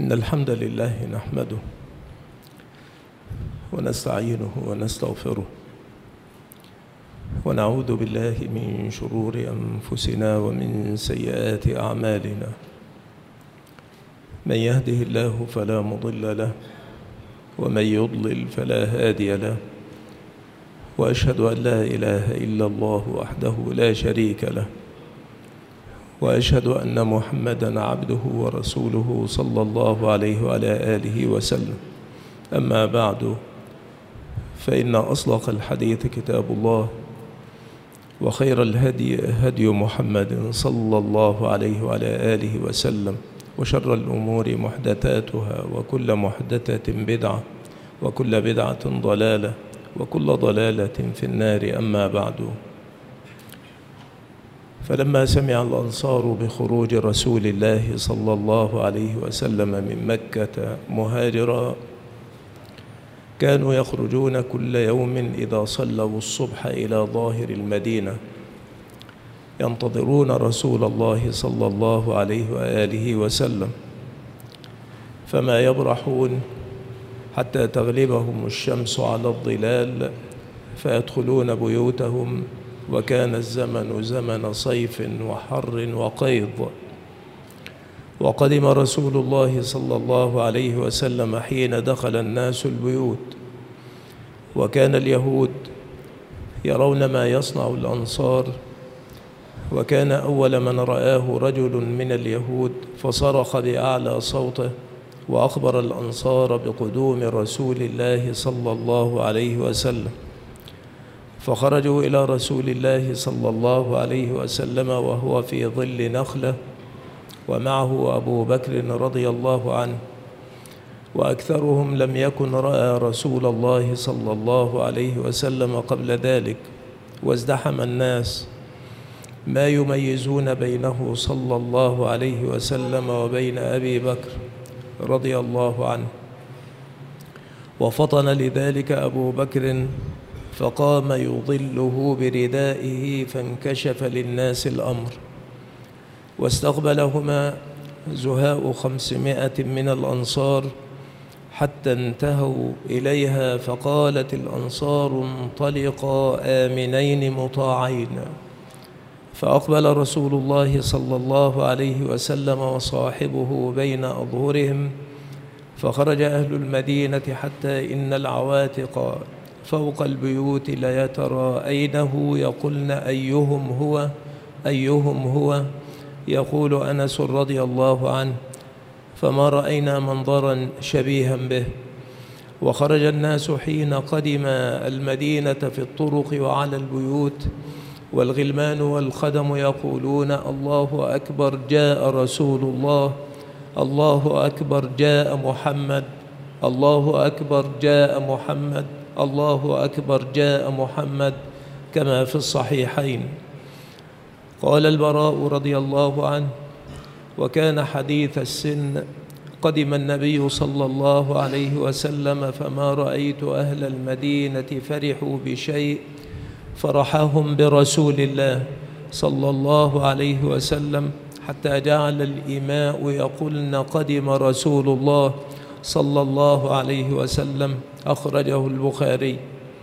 إن الحمد لله نحمده ونستعينه ونستغفره ونعوذ بالله من شرور أنفسنا ومن سيئات أعمالنا. من يهده الله فلا مضل له ومن يضلل فلا هادي له، وأشهد أن لا إله إلا الله وحده لا شريك له، وأشهد أن محمدًا عبده ورسوله صلى الله عليه وعلى آله وسلم. أما بعد، فإن أصدق الحديث كتاب الله، وخير الهدي هدي محمد صلى الله عليه وعلى آله وسلم، وشر الأمور محدثاتها، وكل محدثة بدعة، وكل بدعة ضلالة، وكل ضلالة في النار. أما بعد، فلما سمع الأنصار بخروج رسول الله صلى الله عليه وسلم من مكة مهاجرا، كانوا يخرجون كل يوم إذا صلوا الصبح إلى ظاهر المدينة ينتظرون رسول الله صلى الله عليه وآله وسلم، فما يبرحون حتى تغلبهم الشمس على الظلال فيدخلون بيوتهم، وكان الزمن زمن صيف وحر وقيض. وقدم رسول الله صلى الله عليه وسلم حين دخل الناس البيوت، وكان اليهود يرون ما يصنع الأنصار، وكان أول من رآه رجل من اليهود فصرخ بأعلى صوته وأخبر الأنصار بقدوم رسول الله صلى الله عليه وسلم، فخرجوا إلى رسول الله صلى الله عليه وسلم وهو في ظل نخلة، ومعه أبو بكر رضي الله عنه، وأكثرهم لم يكن رأى رسول الله صلى الله عليه وسلم قبل ذلك، وازدحم الناس ما يميزون بينه صلى الله عليه وسلم وبين أبي بكر رضي الله عنه. وفطن لذلك أبو بكر فقام يظله بردائه، فانكشف للناس الأمر، واستقبلهما زهاء 500 من الأنصار حتى انتهوا إليها، فقالت الأنصار: انطلقا آمنين مطاعين. فأقبل رسول الله صلى الله عليه وسلم وصاحبه بين أظهرهم، فخرج أهل المدينة حتى إن العواتق فوق البيوت ليتراءينه يقولن: أيهم هو أيهم هو؟ يقول أنس رضي الله عنه: فما رأينا منظرا شبيها به. وخرج الناس حين قدم المدينة في الطرق وعلى البيوت، والغلمان والخدم يقولون: الله أكبر، جاء رسول الله، الله أكبر، جاء محمد، الله أكبر، جاء محمد، الله أكبر، جاء محمد، كما في الصحيحين. قال البراء رضي الله عنه: وكان حديث السن، قدم النبي صلى الله عليه وسلم فما رأيت أهل المدينة فرحوا بشيء فرحهم برسول الله صلى الله عليه وسلم، حتى جعل الإماء يقولن: قدم رسول الله صلى الله عليه وسلم. أخرجه البخاري.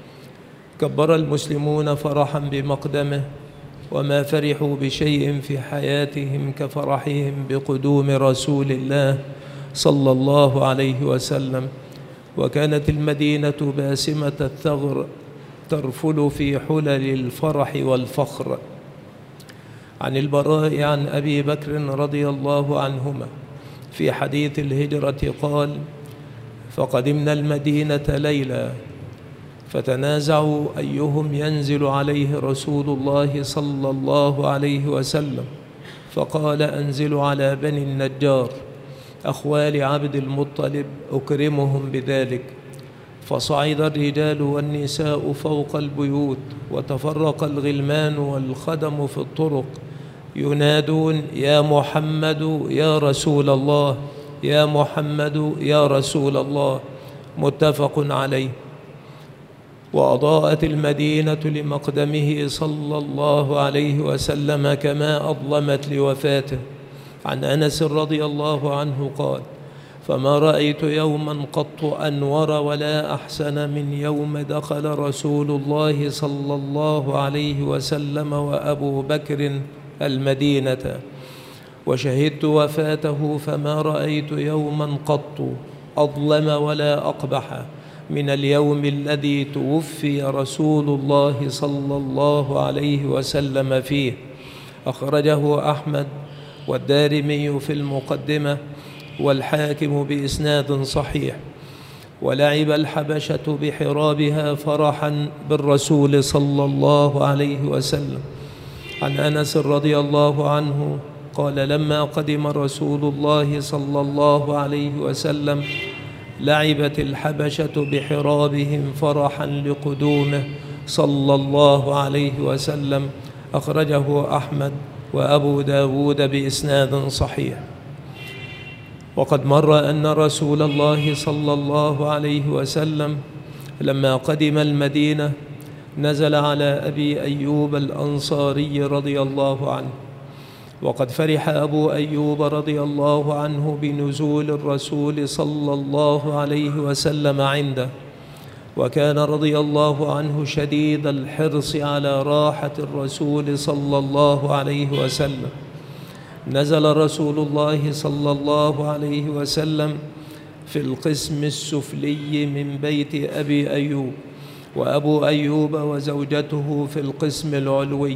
كبر المسلمون فرحا بمقدمه، وما فرحوا بشيء في حياتهم كفرحهم بقدوم رسول الله صلى الله عليه وسلم. وكانت المدينة باسمة الثغر ترفل في حلل الفرح والفخر. عن البراء عن أبي بكر رضي الله عنهما في حديث الهجرة قال: فقدمنا المدينة ليلا، فتنازعوا أيهم ينزل عليه رسول الله صلى الله عليه وسلم، فقال: أنزلوا على بني النجار أخوال عبد المطلب أكرمهم بذلك. فصعد الرجال والنساء فوق البيوت، وتفرق الغلمان والخدم في الطرق ينادون: يا محمد يا رسول الله، يا محمد يا رسول الله. متفق عليه. وأضاءت المدينة لمقدمه صلى الله عليه وسلم كما أظلمت لوفاته. عن أنس رضي الله عنه قال: فما رأيت يوما قط أنور ولا أحسن من يوم دخل رسول الله صلى الله عليه وسلم وأبو بكر المدينة وشهدت وفاته. فما رأيت يوما قط أظلم ولا أقبح من اليوم الذي توفي رسول الله صلى الله عليه وسلم فيه. أخرجه أحمد والدارمي في المقدمة والحاكم بإسناد صحيح. ولعب الحبشة بحرابها فرحا بالرسول صلى الله عليه وسلم. عن أنس رضي الله عنه قال: لما قدم رسول الله صلى الله عليه وسلم لعبت الحبشة بحرابهم فرحا لقدومه صلى الله عليه وسلم. أخرجه أحمد وأبو داود بإسناد صحيح. وقد مر أن رسول الله صلى الله عليه وسلم لما قدم المدينة نزل على أبي أيوب الأنصاري رضي الله عنه. وقد فرح أبو أيوب رضي الله عنه بنزول الرسول صلى الله عليه وسلم عنده، وكان رضي الله عنه شديد الحرص على راحة الرسول صلى الله عليه وسلم. نزل رسول الله صلى الله عليه وسلم في القسم السفلي من بيت أبي أيوب، وأبو أيوب وزوجته في القسم العلوي.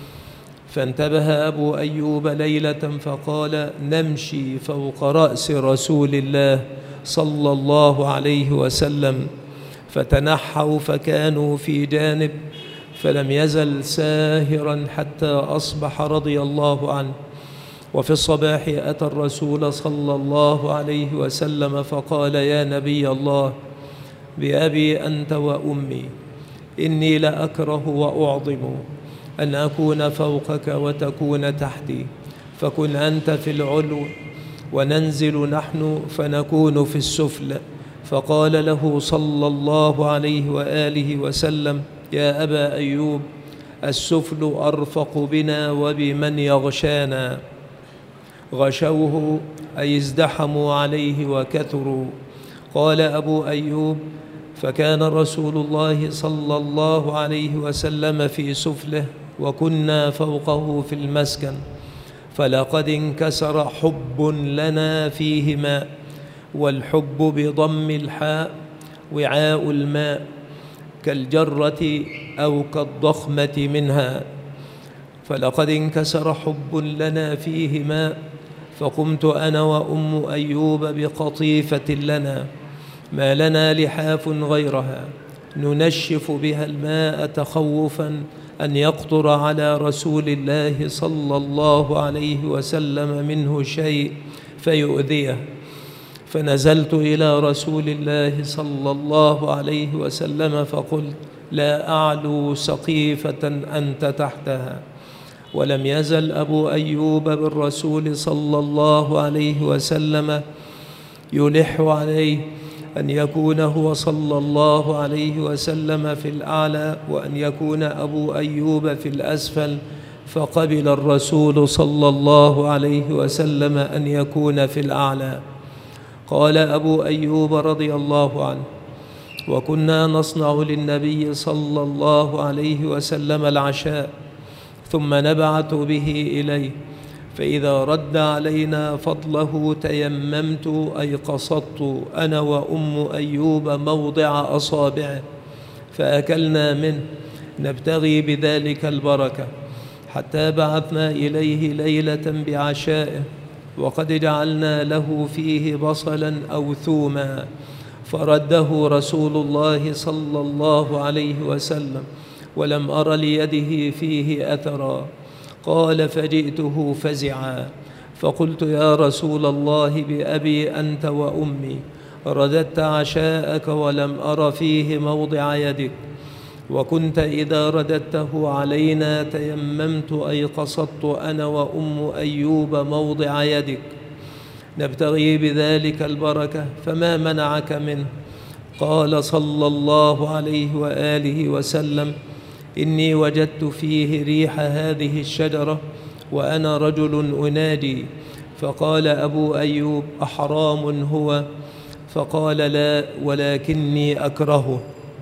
فانتبه أبو أيوب ليلة فقال: نمشي فوق رأس رسول الله صلى الله عليه وسلم. فتنحوا فكانوا في جانب، فلم يزل ساهرا حتى أصبح رضي الله عنه. وفي الصباح أتى الرسول صلى الله عليه وسلم فقال: يا نبي الله، بأبي أنت وأمي، إني لأكره وأعظم أن أكون فوقك وتكون تحتي، فكن أنت في العلو وننزل نحن فنكون في السفل. فقال له صلى الله عليه وآله وسلم: يا أبا أيوب، السفل أرفق بنا وبمن يغشانا. غشوه أي ازدحموا عليه وكثروا. قال أبو أيوب: فكان رسول الله صلى الله عليه وسلم في سفله وكنا فوقه في المسكن، فلقد انكسر حب لنا فيه ماء، والحب بضم الحاء وعاء الماء كالجرة أو كالضخمة منها. فلقد انكسر حب لنا فيه ماء، فقمت أنا وأم أيوب بقطيفة لنا ما لنا لحاف غيرها ننشف بها الماء تخوفا أن يقطر على رسول الله صلى الله عليه وسلم منه شيء فيؤذيه. فنزلت إلى رسول الله صلى الله عليه وسلم فقلت: لا أعلو سقيفة أنت تحتها. ولم يزل أبو أيوب بالرسول صلى الله عليه وسلم يلح عليه أن يكون هو صلى الله عليه وسلم في الأعلى وأن يكون أبو أيوب في الأسفل، فقبل الرسول صلى الله عليه وسلم أن يكون في الأعلى. قال أبو أيوب رضي الله عنه: وكنا نصنع للنبي صلى الله عليه وسلم العشاء ثم نبعث به إليه، فإذا رد علينا فضله تيممت أي قصدت أنا وأم أيوب موضع أصابعه فأكلنا منه نبتغي بذلك البركة، حتى بعثنا إليه ليلة بعشائه وقد جعلنا له فيه بصلا أو ثوما، فرده رسول الله صلى الله عليه وسلم ولم أر ليده فيه أثرا. قال: فجئته فزعا فقلت: يا رسول الله، بأبي أنت وأمي، رددت عشاءك ولم أر فيه موضع يدك، وكنت إذا رددته علينا تيممت أي قصدت أنا وأم أيوب موضع يدك نبتغي بذلك البركة، فما منعك منه؟ قال صلى الله عليه وآله وسلم: إني وجدت فيه ريح هذه الشجرة وأنا رجل أنادي، فقال أبو أيوب: أحرام هو؟ فقال: لا، ولكني أكرهه.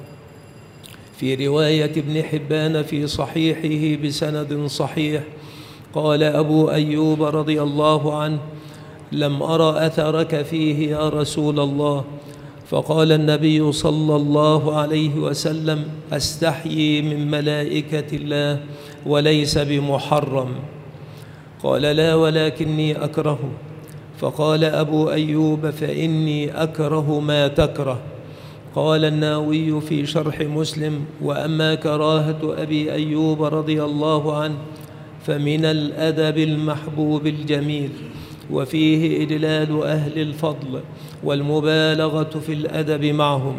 في رواية ابن حبان في صحيحه بسند صحيح قال أبو أيوب رضي الله عنه: لم أرى أثرك فيه يا رسول الله. فقال النبي صلى الله عليه وسلم: أستحيي من ملائكة الله وليس بمحرم. قال: لا، ولكني أكرهه. فقال أبو أيوب: فإني أكره ما تكره. قال النووي في شرح مسلم: وأما كراهة أبي أيوب رضي الله عنه فمن الأدب المحبوب الجميل، وفيه إدلال أهل الفضل والمبالغة في الأدب معهم.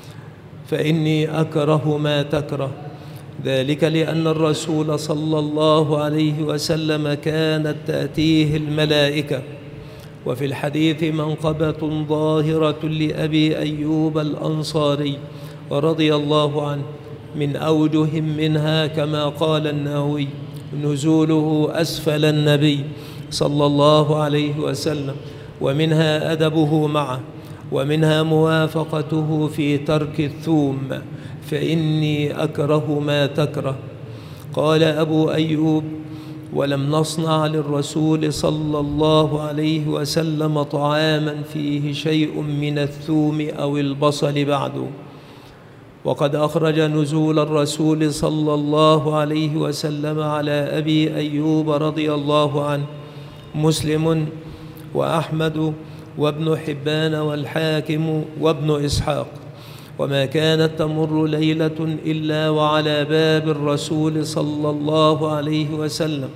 فإني أكره ما تكره، ذلك لأن الرسول صلى الله عليه وسلم كانت تأتيه الملائكة. وفي الحديث منقبة ظاهرة لأبي أيوب الأنصاري رضي الله عنه من أوجه منها كما قال النووي: نزوله أسفل النبي صلى الله عليه وسلم، ومنها أدبه معه، ومنها موافقته في ترك الثوم، فإني أكره ما تكره. قال أبو أيوب: ولم نصنع للرسول صلى الله عليه وسلم طعاما فيه شيء من الثوم أو البصل بعد. وقد أخرج نزول الرسول صلى الله عليه وسلم على أبي أيوب رضي الله عنه مسلم وأحمد وابن حبان والحاكم وابن إسحاق. وما كانت تمر ليلة إلا وعلى باب الرسول صلى الله عليه وسلم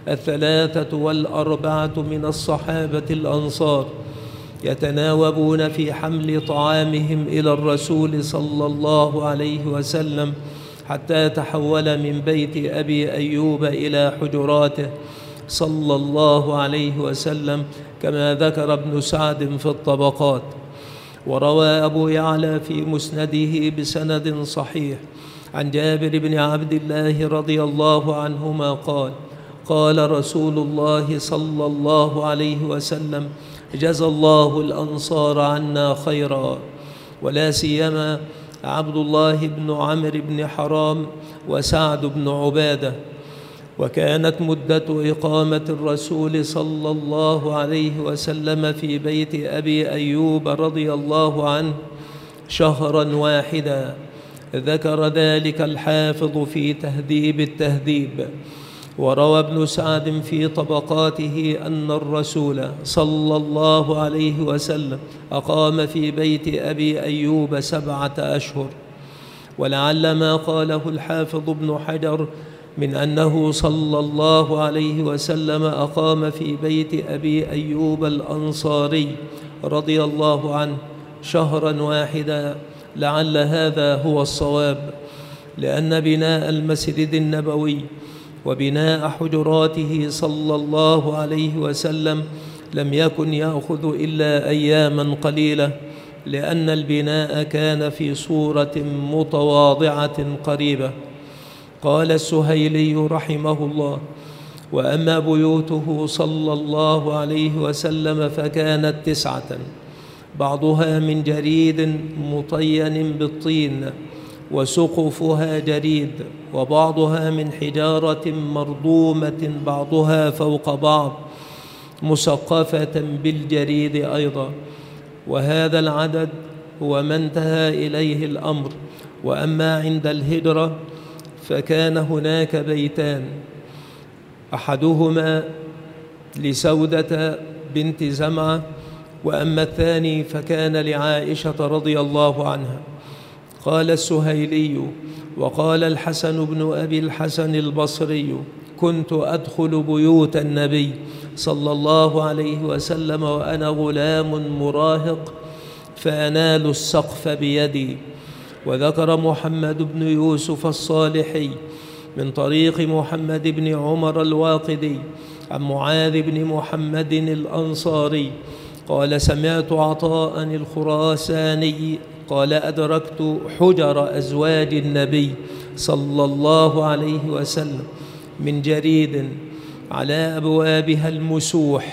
3 والأربعة من الصحابة الأنصار يتناوبون في حمل طعامهم إلى الرسول صلى الله عليه وسلم، حتى تحول من بيت أبي أيوب إلى حجراته صلى الله عليه وسلم، كما ذكر ابن سعد في الطبقات. وروى أبو يعلى في مسنده بسند صحيح عن جابر بن عبد الله رضي الله عنهما قال: قال رسول الله صلى الله عليه وسلم: جزى الله الأنصار عنا خيرا، ولا سيما عبد الله بن عمرو بن حرام وسعد بن عبادة. وكانت مدة إقامة الرسول صلى الله عليه وسلم في بيت أبي أيوب رضي الله عنه 1 شهرا واحدا، ذكر ذلك الحافظ في تهذيب التهذيب. وروى ابن سعد في طبقاته أن الرسول صلى الله عليه وسلم أقام في بيت أبي أيوب 7 أشهر. ولعل ما قاله الحافظ ابن حجر من أنه صلى الله عليه وسلم أقام في بيت أبي أيوب الأنصاري رضي الله عنه 1 شهرا واحدا، لعل هذا هو الصواب، لأن بناء المسجد النبوي وبناء حجراته صلى الله عليه وسلم لم يكن يأخذ إلا أياما قليلة، لأن البناء كان في صورة متواضعة قريبة. قال السهيلي رحمه الله: وأما بيوته صلى الله عليه وسلم فكانت 9، بعضها من جريد مطين بالطين، وسقفها جريد، وبعضها من حجارة مرضومة بعضها فوق بعض، مسقفة بالجريد أيضا. وهذا العدد هو ما انتهى إليه الأمر. وأما عند الهجرة فكان هناك بيتان، أحدهما لسودة بنت زمعة، وأما الثاني فكان لعائشة رضي الله عنها. قال السهيلي: وقال الحسن بن أبي الحسن البصري: كنت أدخل بيوت النبي صلى الله عليه وسلم وأنا غلام مراهق فأنال السقف بيدي. وذكر محمد بن يوسف الصالحي من طريق محمد بن عمر الواقدي عن معاذ بن محمد الأنصاري قال: سمعت عطاء الخراساني قال: أدركت حجر أزواج النبي صلى الله عليه وسلم من جريد على أبوابها المسوح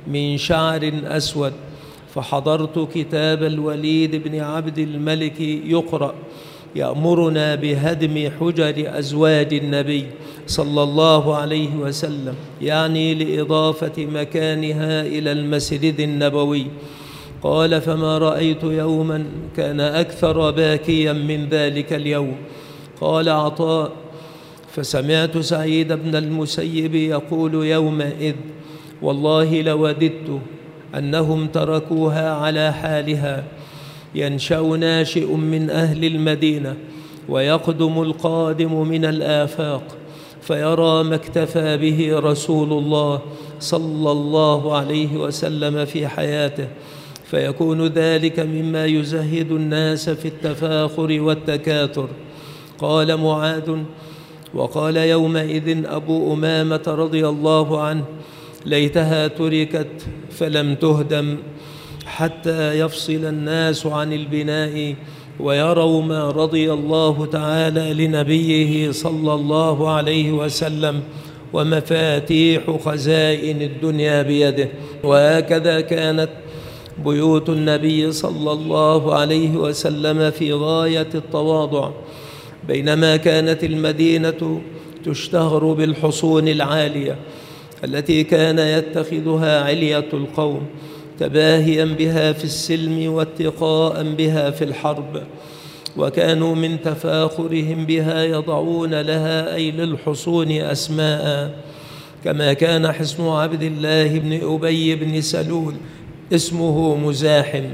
من شعر أسود، فحضرت كتاب الوليد بن عبد الملك يقرأ يأمرنا بهدم حجر أزواج النبي صلى الله عليه وسلم، يعني لإضافة مكانها إلى المسجد النبوي. قال: فما رأيت يوما كان أكثر باكيا من ذلك اليوم. قال عطاء: فسمعت سعيد بن المسيب يقول يومئذ: والله لوددت أنهم تركوها على حالها، ينشأ ناشئ من أهل المدينة ويقدم القادم من الآفاق، فيرى ما اكتفى به رسول الله صلى الله عليه وسلم في حياته، فيكون ذلك مما يزهد الناس في التفاخر والتكاثر. قال معاذ: وقال يومئذ أبو أمامة رضي الله عنه: ليتها تركت فلم تهدم حتى يفصل الناس عن البناء ويروا ما رضي الله تعالى لنبيه صلى الله عليه وسلم، ومفاتيح خزائن الدنيا بيده. وهكذا كانت بيوت النبي صلى الله عليه وسلم في غاية التواضع، بينما كانت المدينة تشتهر بالحصون العالية التي كان يتخذها علية القوم تباهيا بها في السلم واتقاء بها في الحرب، وكانوا من تفاخرهم بها يضعون لها أي للحصون أسماء، كما كان حصن عبد الله بن أبي بن سلول اسمه مزاحم،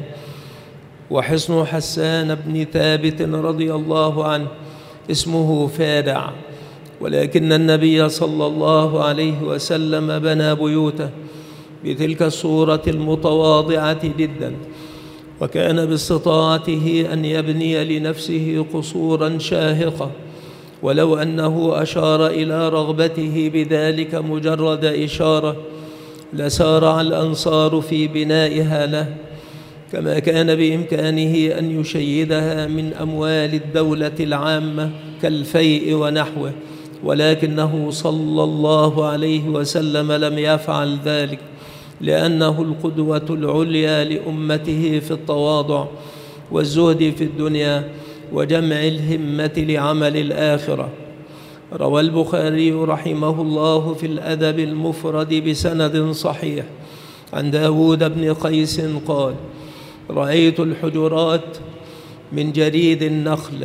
وحصن حسان بن ثابت رضي الله عنه اسمه فادع. ولكن النبي صلى الله عليه وسلم بنى بيوته بتلك الصورة المتواضعة جدا، وكان باستطاعته أن يبني لنفسه قصورا شاهقة، ولو أنه أشار إلى رغبته بذلك مجرد إشارة لسارع الأنصار في بنائها له، كما كان بإمكانه أن يشيدها من أموال الدولة العامة كالفيء ونحوه، ولكنه صلى الله عليه وسلم لم يفعل ذلك، لأنه القدوة العليا لأمته في التواضع والزهد في الدنيا وجمع الهمة لعمل الآخرة. روى البخاري رحمه الله في الأدب المفرد بسند صحيح عن داود بن قيس قال: رأيت الحجرات من جريد النخل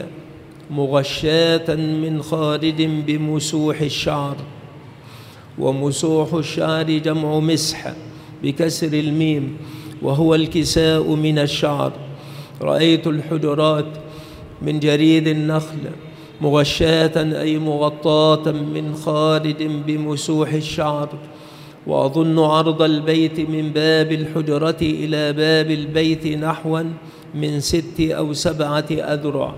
مغشاة من خارج بمسوح الشعر، ومسوح الشعر جمع مسح بكسر الميم، وهو الكساء من الشعر. رأيت الحجرات من جريد النخل مغشاة أي مغطاة من خارج بمسوح الشعر، وأظن عرض البيت من باب الحجرة إلى باب البيت نحوا من 6 أو 7 أذرع،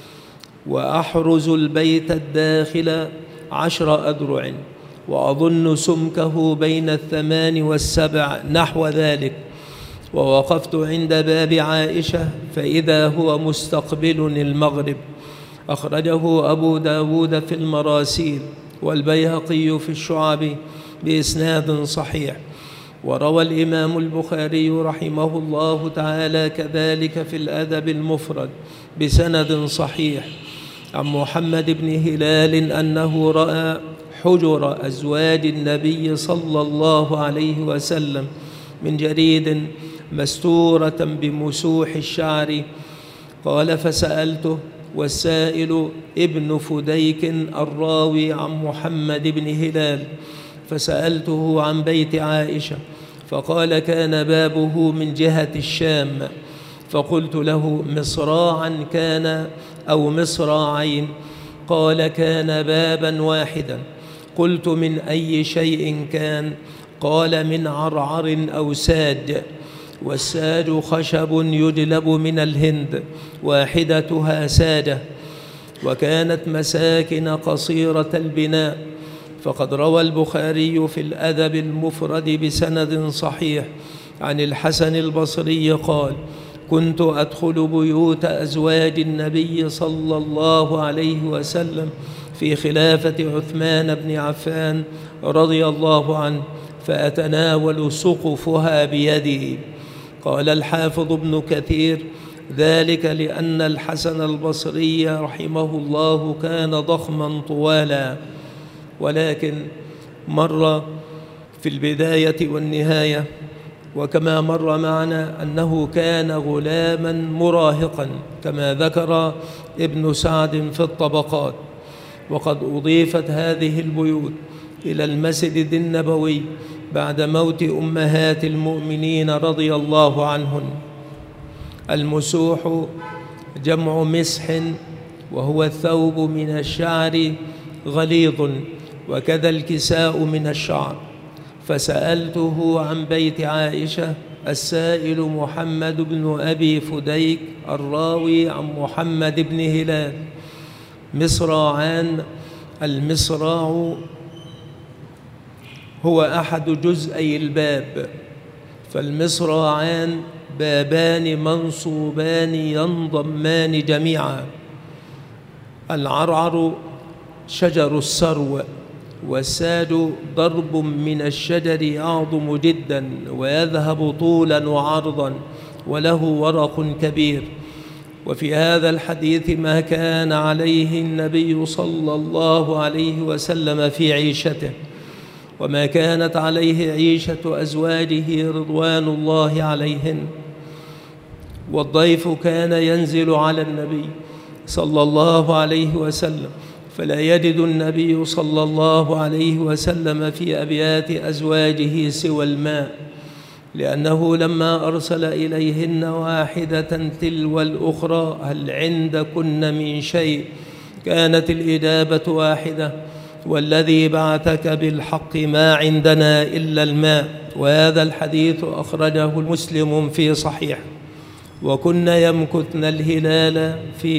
وأحرز البيت الداخل 10 أذرع، وأظن سمكه بين 8 و7 نحو ذلك. ووقفت عند باب عائشة فإذا هو مستقبل المغرب. أخرجه أبو داود في المراسيل والبيهقي في الشعب بإسناد صحيح. وروى الإمام البخاري رحمه الله تعالى كذلك في الأدب المفرد بسند صحيح عن محمد بن هلال أنه رأى حجر أزواج النبي صلى الله عليه وسلم من جريد مستورة بمسوح الشعر. قال: فسألته، والسائل ابن فديك الراوي عن محمد بن هلال، فسألته عن بيت عائشة فقال: كان بابه من جهة الشام. فقلت له: مصراعا كان أو مصراعين؟ قال: كان بابا واحدا. قلت: من أي شيء كان؟ قال: من عرعر أو ساج، والساج خشب يجلب من الهند، واحدتها ساجة، وكانت مساكن قصيرة البناء. فقد روى البخاري في الأدب المفرد بسند صحيح عن الحسن البصري قال: كنت أدخل بيوت أزواج النبي صلى الله عليه وسلم في خلافة عثمان بن عفان رضي الله عنه، فأتناول سقفها بيدي. قال الحافظ ابن كثير: ذلك لأن الحسن البصري رحمه الله كان ضخما طوالا، ولكن مر في البداية والنهاية وكما مر معنا أنه كان غلاما مراهقا كما ذكر ابن سعد في الطبقات. وقد أضيفت هذه البيوت إلى المسجد النبوي بعد موت أمهات المؤمنين رضي الله عنهن. المسوح جمع مسح، وهو الثوب من الشعر غليظ، وكذا الكساء من الشعر. فسألته عن بيت عائشة السائل محمد بن أبي فديك الراوي عن محمد بن هلال: مصراعان. المصراع هو أحد جزئي الباب، فالمصراعان بابان منصوبان ينضمان جميعا. العرعر شجر السرو، والساد ضرب من الشجر يعظم جدا ويذهب طولا وعرضا وله ورق كبير. وفي هذا الحديث ما كان عليه النبي صلى الله عليه وسلم في عيشته، وما كانت عليه عيشة أزواجه رضوان الله عليهن. والضيف كان ينزل على النبي صلى الله عليه وسلم، فلا يجد النبي صلى الله عليه وسلم في أبيات أزواجه سوى الماء، لأنه لما أرسل إليهن واحدة تلو الأخرى: هل عندكن من شيء؟ كانت الإجابة واحدة: والذي بعثك بالحق ما عندنا إلا الماء. وهذا الحديث أخرجه مسلم في صحيح. وكن يمكثن الهلال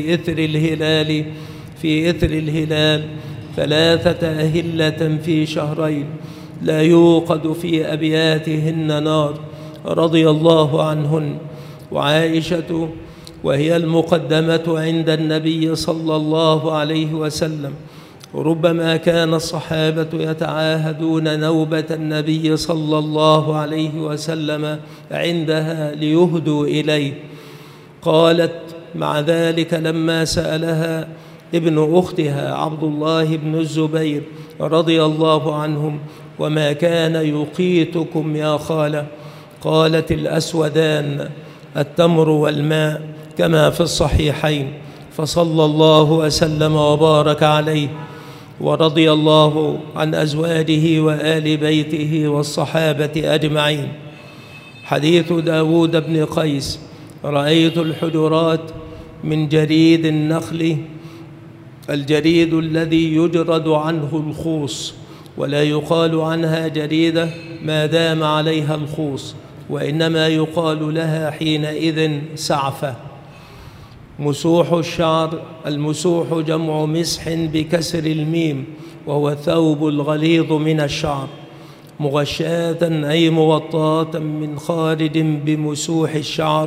في إثر الهلال 3 أهلة في شهرين، لا يوقد في أبياتهن نار، رضي الله عنهن. وعائشة وهي المقدمة عند النبي صلى الله عليه وسلم، ربما كان الصحابة يتعاهدون نوبة النبي صلى الله عليه وسلم عندها ليهدوا إليه. قالت مع ذلك لما سألها ابن أختها عبد الله بن الزبير رضي الله عنهم: وما كان يقيتكم يا خالة؟ قالت: الأسودان، التمر والماء، كما في الصحيحين. فصلى الله وسلم وبارك عليه، ورضي الله عن أزواجه وآل بيته والصحابة أجمعين. حديث داود بن قيس: رأيت الحجرات من جريد النخل، الجريد الذي يجرد عنه الخوص، ولا يقال عنها جريدة ما دام عليها الخوص، وإنما يقال لها حينئذ سعفة. مسوح الشعر. المسوح جمع مسح بكسر الميم، وهو الثوب الغليظ من الشعر. مغشاة أي موطاة من خارج بمسوح الشعر.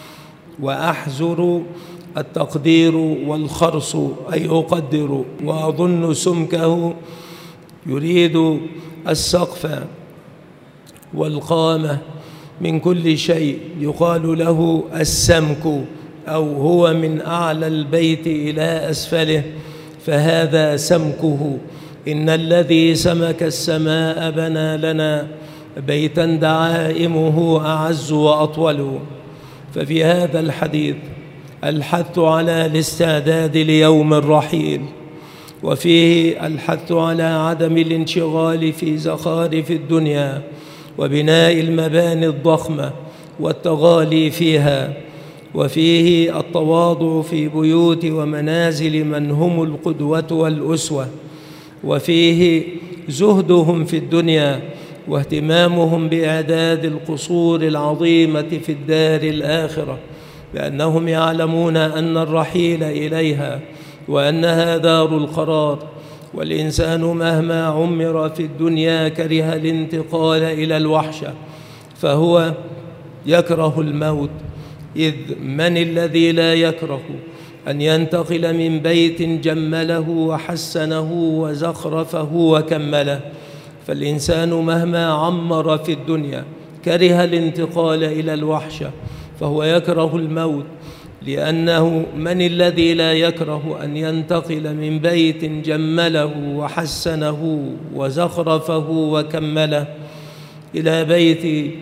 وأحزر التقدير والخرص أي أقدر، وأظن سمكه يريد السقف والقامة من كل شيء، يقال له السمك، أو هو من أعلى البيت إلى أسفله، فهذا سمكه. إن الذي سمك السماء بنى لنا بيتا دعائمه أعز وأطول. ففي هذا الحديث الحث على الاستعداد ليوم الرحيل، وفيه الحث على عدم الانشغال في زخارف الدنيا وبناء المباني الضخمة والتغالي فيها، وفيه التواضع في بيوت ومنازل من هم القدوة والأسوة، وفيه زهدهم في الدنيا واهتمامهم بإعداد القصور العظيمة في الدار الآخرة، لأنهم يعلمون أن الرحيل إليها وأنها دار القرار. والإنسان مهما عمر في الدنيا كره الانتقال إلى الوحشة، فهو يكره الموت، إذ من الذي لا يكره أن ينتقل من بيت جمله وحسنه وزخرفه وكمله؟ فالإنسان مهما عمر في الدنيا كره الانتقال إلى الوحشة، فهو يكره الموت، لأنه من الذي لا يكره أن ينتقل من بيت جمله وحسنه وزخرفه وكمله إلى بيت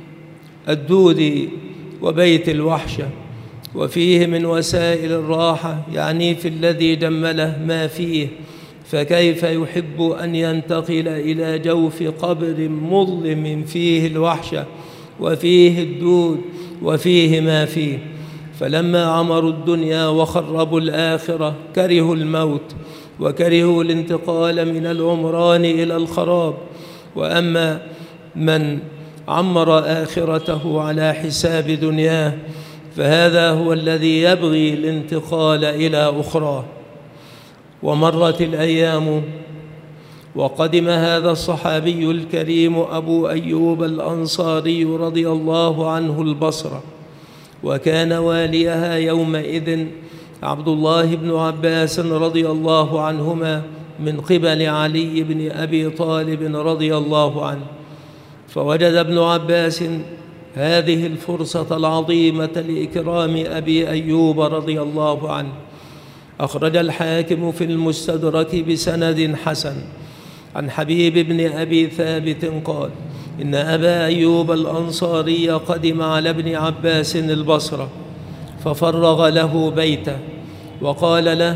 الدود وبيت الوحشة، وفيه من وسائل الراحة يعني في الذي جمله ما فيه، فكيف يحب أن ينتقل إلى جوف قبر مظلم فيه الوحشة وفيه الدود وفيه ما فيه؟ فلما عمروا الدنيا وخربوا الآخرة كرهوا الموت وكرهوا الانتقال من العمران إلى الخراب. وأما من عمر آخرته على حساب دنياه فهذا هو الذي يبغي الانتقال إلى أخرى. ومرت الأيام وقدم هذا الصحابي الكريم أبو أيوب الأنصاري رضي الله عنه البصرة، وكان واليها يومئذ عبد الله بن عباس رضي الله عنهما من قبل علي بن أبي طالب رضي الله عنه. فوجد ابن عباس هذه الفرصة العظيمة لإكرام أبي أيوب رضي الله عنه. أخرج الحاكم في المستدرك بسند حسن عن حبيب بن أبي ثابت قال: إن أبا أيوب الأنصاري قدم على ابن عباس البصرة ففرغ له بيته وقال له: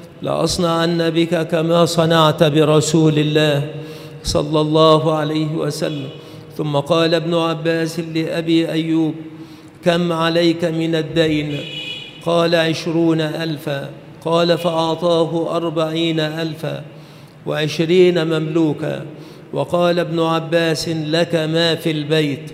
لأصنعن بك كما صنعت برسول الله صلى الله عليه وسلم. ثم قال ابن عباس لأبي أيوب: كم عليك من الدين؟ قال: 20,000. قال: فأعطاه 40,000 و20 مملوكا. وقال ابن عباس: لك ما في البيت.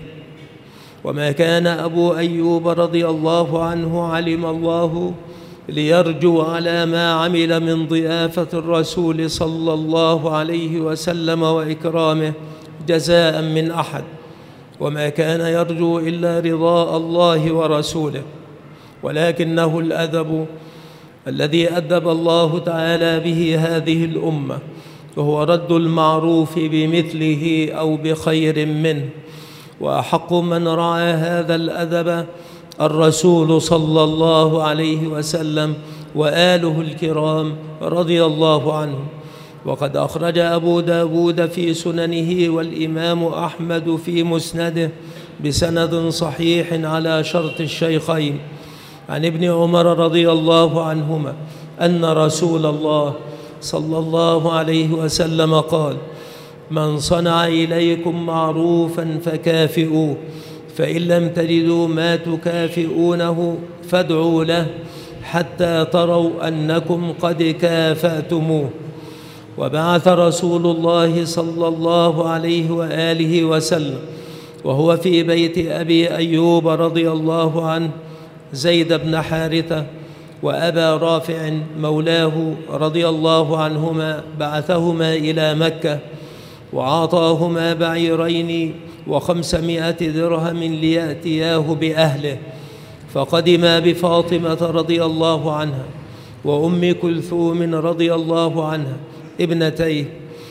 وما كان أبو أيوب رضي الله عنه علم الله ليرجو على ما عمل من ضيافة الرسول صلى الله عليه وسلم وإكرامه جزاء من أحد، وما كان يرجو إلا رضاء الله ورسوله، ولكنه الأدب الذي أدب الله تعالى به هذه الأمة، وهو رد المعروف بمثله أو بخير منه. وأحق من رعى هذا الأدب الرسول صلى الله عليه وسلم وآله الكرام رضي الله عنهم. وقد أخرج أبو داود في سننه والإمام أحمد في مسنده بسند صحيح على شرط الشيخين عن ابن عمر رضي الله عنهما أن رسول الله صلى الله عليه وسلم قال: من صنع إليكم معروفا فكافئوه، فإن لم تجدوا ما تكافئونه فادعوا له حتى تروا أنكم قد كافأتموه. وبعث رسول الله صلى الله عليه وآله وسلم وهو في بيت أبي أيوب رضي الله عنه زيد بن حارثة وأبا رافع مولاه رضي الله عنهما، بعثهما إلى مكة وعطاهما 2 و500 درهم ليأتياه بأهله. فقدما بفاطمة رضي الله عنها وأم كلثوم رضي الله عنها ابنتيه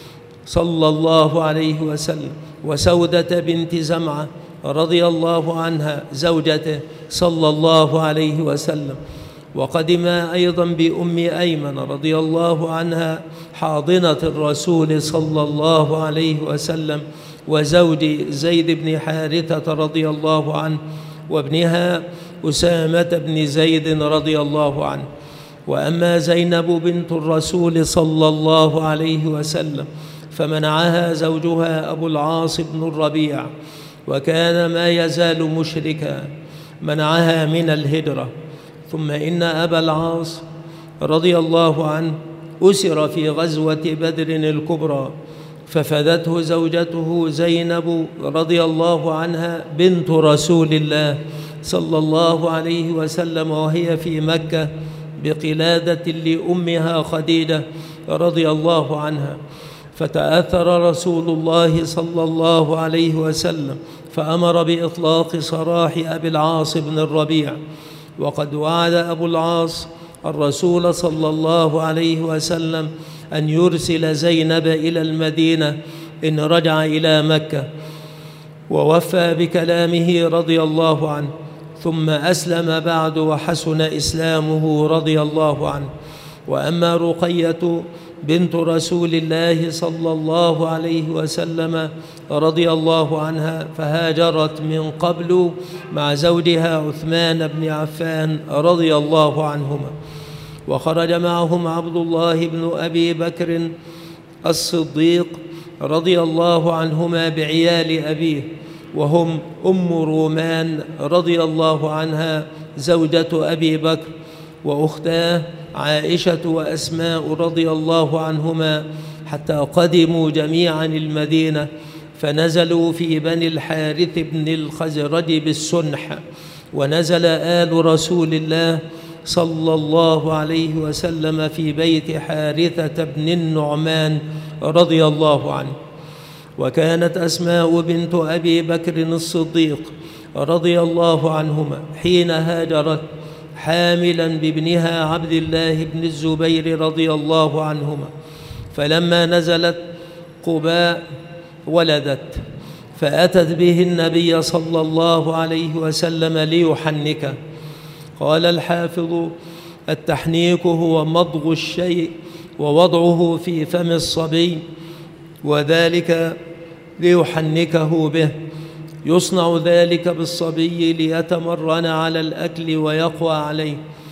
صلى الله عليه وسلم، وسودة بنت زمعة رضي الله عنها زوجته صلى الله عليه وسلم. وقدما أيضا بأم أيمن رضي الله عنها حاضنة الرسول صلى الله عليه وسلم وزوج زيد بن حارثة رضي الله عنه وابنها أسامة بن زيد رضي الله عنه. وأما زينب بنت الرسول صلى الله عليه وسلم فمنعها زوجها أبو العاص بن الربيع، وكان ما يزال مشركا، منعها من الهجرة. ثم إن أبا العاص رضي الله عنه أسر في غزوة بدر الكبرى، ففدته زوجته زينب رضي الله عنها بنت رسول الله صلى الله عليه وسلم وهي في مكة بقلادة لأمها خديجة رضي الله عنها. فتأثر رسول الله صلى الله عليه وسلم فأمر بإطلاق سراح أبي العاص بن الربيع. وقد وعد أبو العاص الرسول صلى الله عليه وسلم أن يرسل زينب إلى المدينة إن رجع إلى مكة ووفى بكلامه رضي الله عنه، ثم أسلم بعد وحسن إسلامه رضي الله عنه. وأما رقية بنت رسول الله صلى الله عليه وسلم رضي الله عنها فهاجرت من قبل مع زوجها عثمان بن عفان رضي الله عنهما، وخرج معهم عبد الله بن أبي بكر الصديق رضي الله عنهما بعيال أبيه، وهم أم رومان رضي الله عنها زوجة أبي بكر، وأختاه عائشة وأسماء رضي الله عنهما، حتى قدموا جميعا المدينة، فنزلوا في بني الحارث بن الخزرج بالسنح، ونزل آل رسول الله صلى الله عليه وسلم في بيت حارثة بن النعمان رضي الله عنه. وكانت أسماء بنت أبي بكر الصديق رضي الله عنهما حين هاجرت حاملا بابنها عبد الله بن الزبير رضي الله عنهما، فلما نزلت قباء ولدت، فأتت به النبي صلى الله عليه وسلم ليحنكه. قال الحافظ: التحنيك هو مضغ الشيء ووضعه في فم الصبي، وذلك ليحنكه به. يصنع ذلك بالصبي ليتمرن على الأكل ويقوى عليه.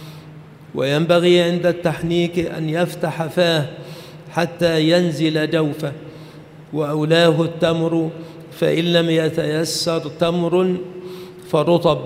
وينبغي عند التحنيك أن يفتح فاه حتى ينزل جوفه، وأولاه التمر، فإن لم يتيسر تمر فرطب.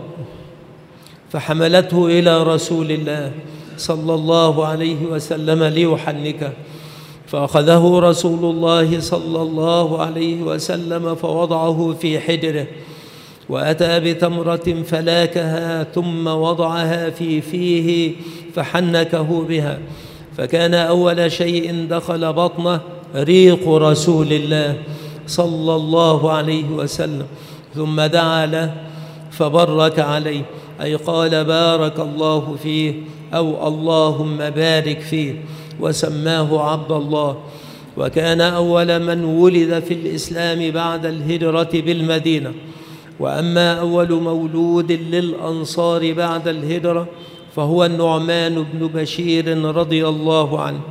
فحملته إلى رسول الله صلى الله عليه وسلم ليحنكه، فأخذه رسول الله صلى الله عليه وسلم فوضعه في حجره، وأتى بتمرة فلاكها ثم وضعها في فيه فحنكه بها، فكان أول شيء دخل بطنه ريق رسول الله صلى الله عليه وسلم، ثم دعا له فبرك عليه، أي قال: بارك الله فيه، أو اللهم بارك فيه، وسماه عبد الله. وكان أول من ولد في الإسلام بعد الهجرة بالمدينة. وأما أول مولود للأنصار بعد الهجرة فهو النعمان بن بشير رضي الله عنه.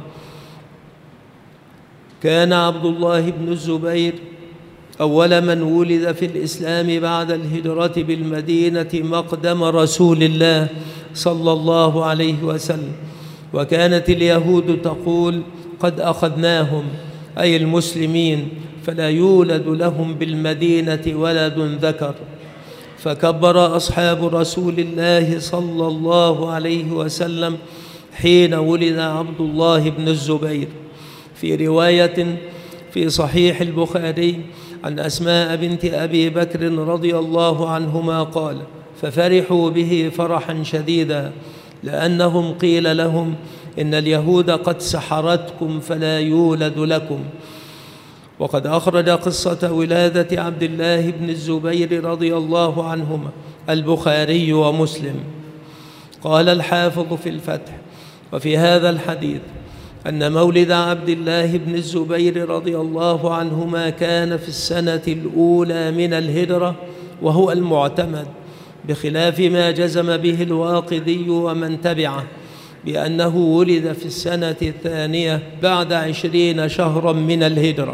كان عبد الله بن الزبير أول من ولد في الإسلام بعد الهجرة بالمدينة مقدم رسول الله صلى الله عليه وسلم. وكانت اليهود تقول: قد أخذناهم، أي المسلمين، فلا يولد لهم بالمدينة ولد ذكر. فكبر أصحاب رسول الله صلى الله عليه وسلم حين ولد عبد الله بن الزبير. في رواية في صحيح البخاري عن أسماء بنت أبي بكر رضي الله عنهما قال: ففرحوا به فرحا شديدا، لأنهم قيل لهم: إن اليهود قد سحرتكم فلا يولد لكم. وقد أخرج قصة ولادة عبد الله بن الزبير رضي الله عنهما البخاري ومسلم. قال الحافظ في الفتح: وفي هذا الحديث أن مولد عبد الله بن الزبير رضي الله عنهما كان في السنة الأولى من الهجرة، وهو المعتمد، بخلاف ما جزم به الواقدي ومن تبعه بأنه ولد في السنة الثانية بعد 20 شهرا من الهجرة.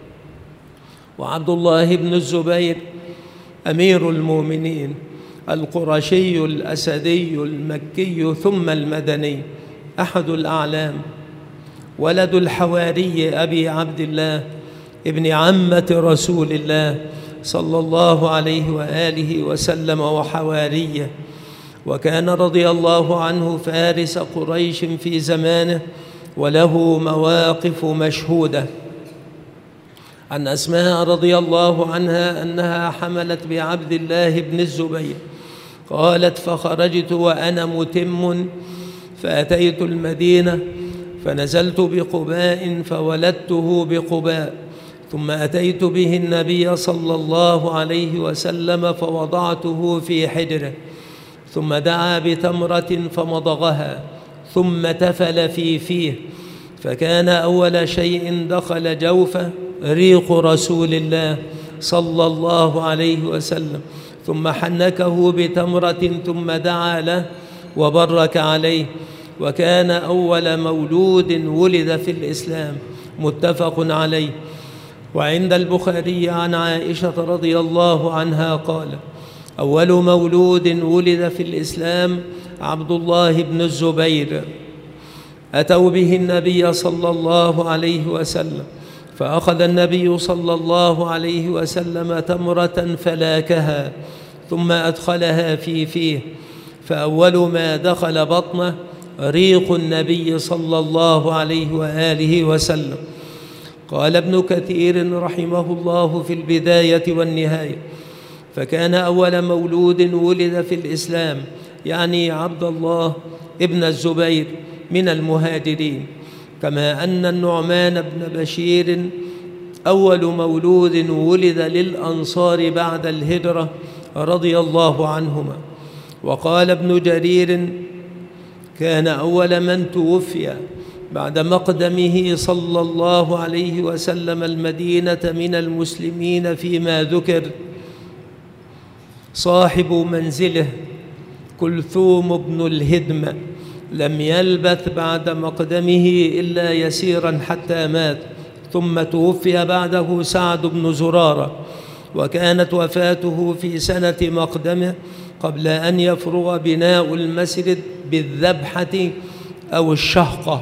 وعبد الله بن الزبير أمير المؤمنين القرشي الأسدي المكي ثم المدني، أحد الأعلام، ولد الحواري أبي عبد الله ابن عمة رسول الله صلى الله عليه وآله وسلم وحواريه. وكان رضي الله عنه فارس قريش في زمانه، وله مواقف مشهودة. عن أسماء رضي الله عنها أنها حملت بعبد الله بن الزبير، قالت: فخرجت وأنا متم فأتيت المدينة فنزلت بقباء فولدته بقباء، ثم أتيت به النبي صلى الله عليه وسلم فوضعته في حجره، ثم دعا بتمرة فمضغها، ثم تفل في فيه، فكان أول شيء دخل جوفه ريق رسول الله صلى الله عليه وسلم، ثم حنكه بتمرة ثم دعا له وبرك عليه، وكان أول مولود ولد في الإسلام، متفق عليه. وعند البخاري عن عائشة رضي الله عنها قال: أول مولود ولد في الإسلام عبد الله بن الزبير، أتوا به النبي صلى الله عليه وسلم، فأخذ النبي صلى الله عليه وسلم تمرة فلاكها ثم أدخلها في فيه، فأول ما دخل بطنه ريق النبي صلى الله عليه وآله وسلم. قال ابن كثير رحمه الله في البداية والنهاية: فكان أول مولود ولد في الإسلام يعني عبد الله ابن الزبير من المهاجرين، كما أن النعمان بن بشير أول مولود ولد للأنصار بعد الهجرة رضي الله عنهما. وقال ابن جرير: كان أول من توفي بعد مقدمه صلى الله عليه وسلم المدينة من المسلمين فيما ذكر صاحب منزله كلثوم بن الهدم، لم يلبث بعد مقدمه إلا يسيرا حتى مات، ثم توفي بعده سعد بن زرارة، وكانت وفاته في سنة مقدمه قبل أن يفرغ بناء المسجد بالذبحة أو الشهقة.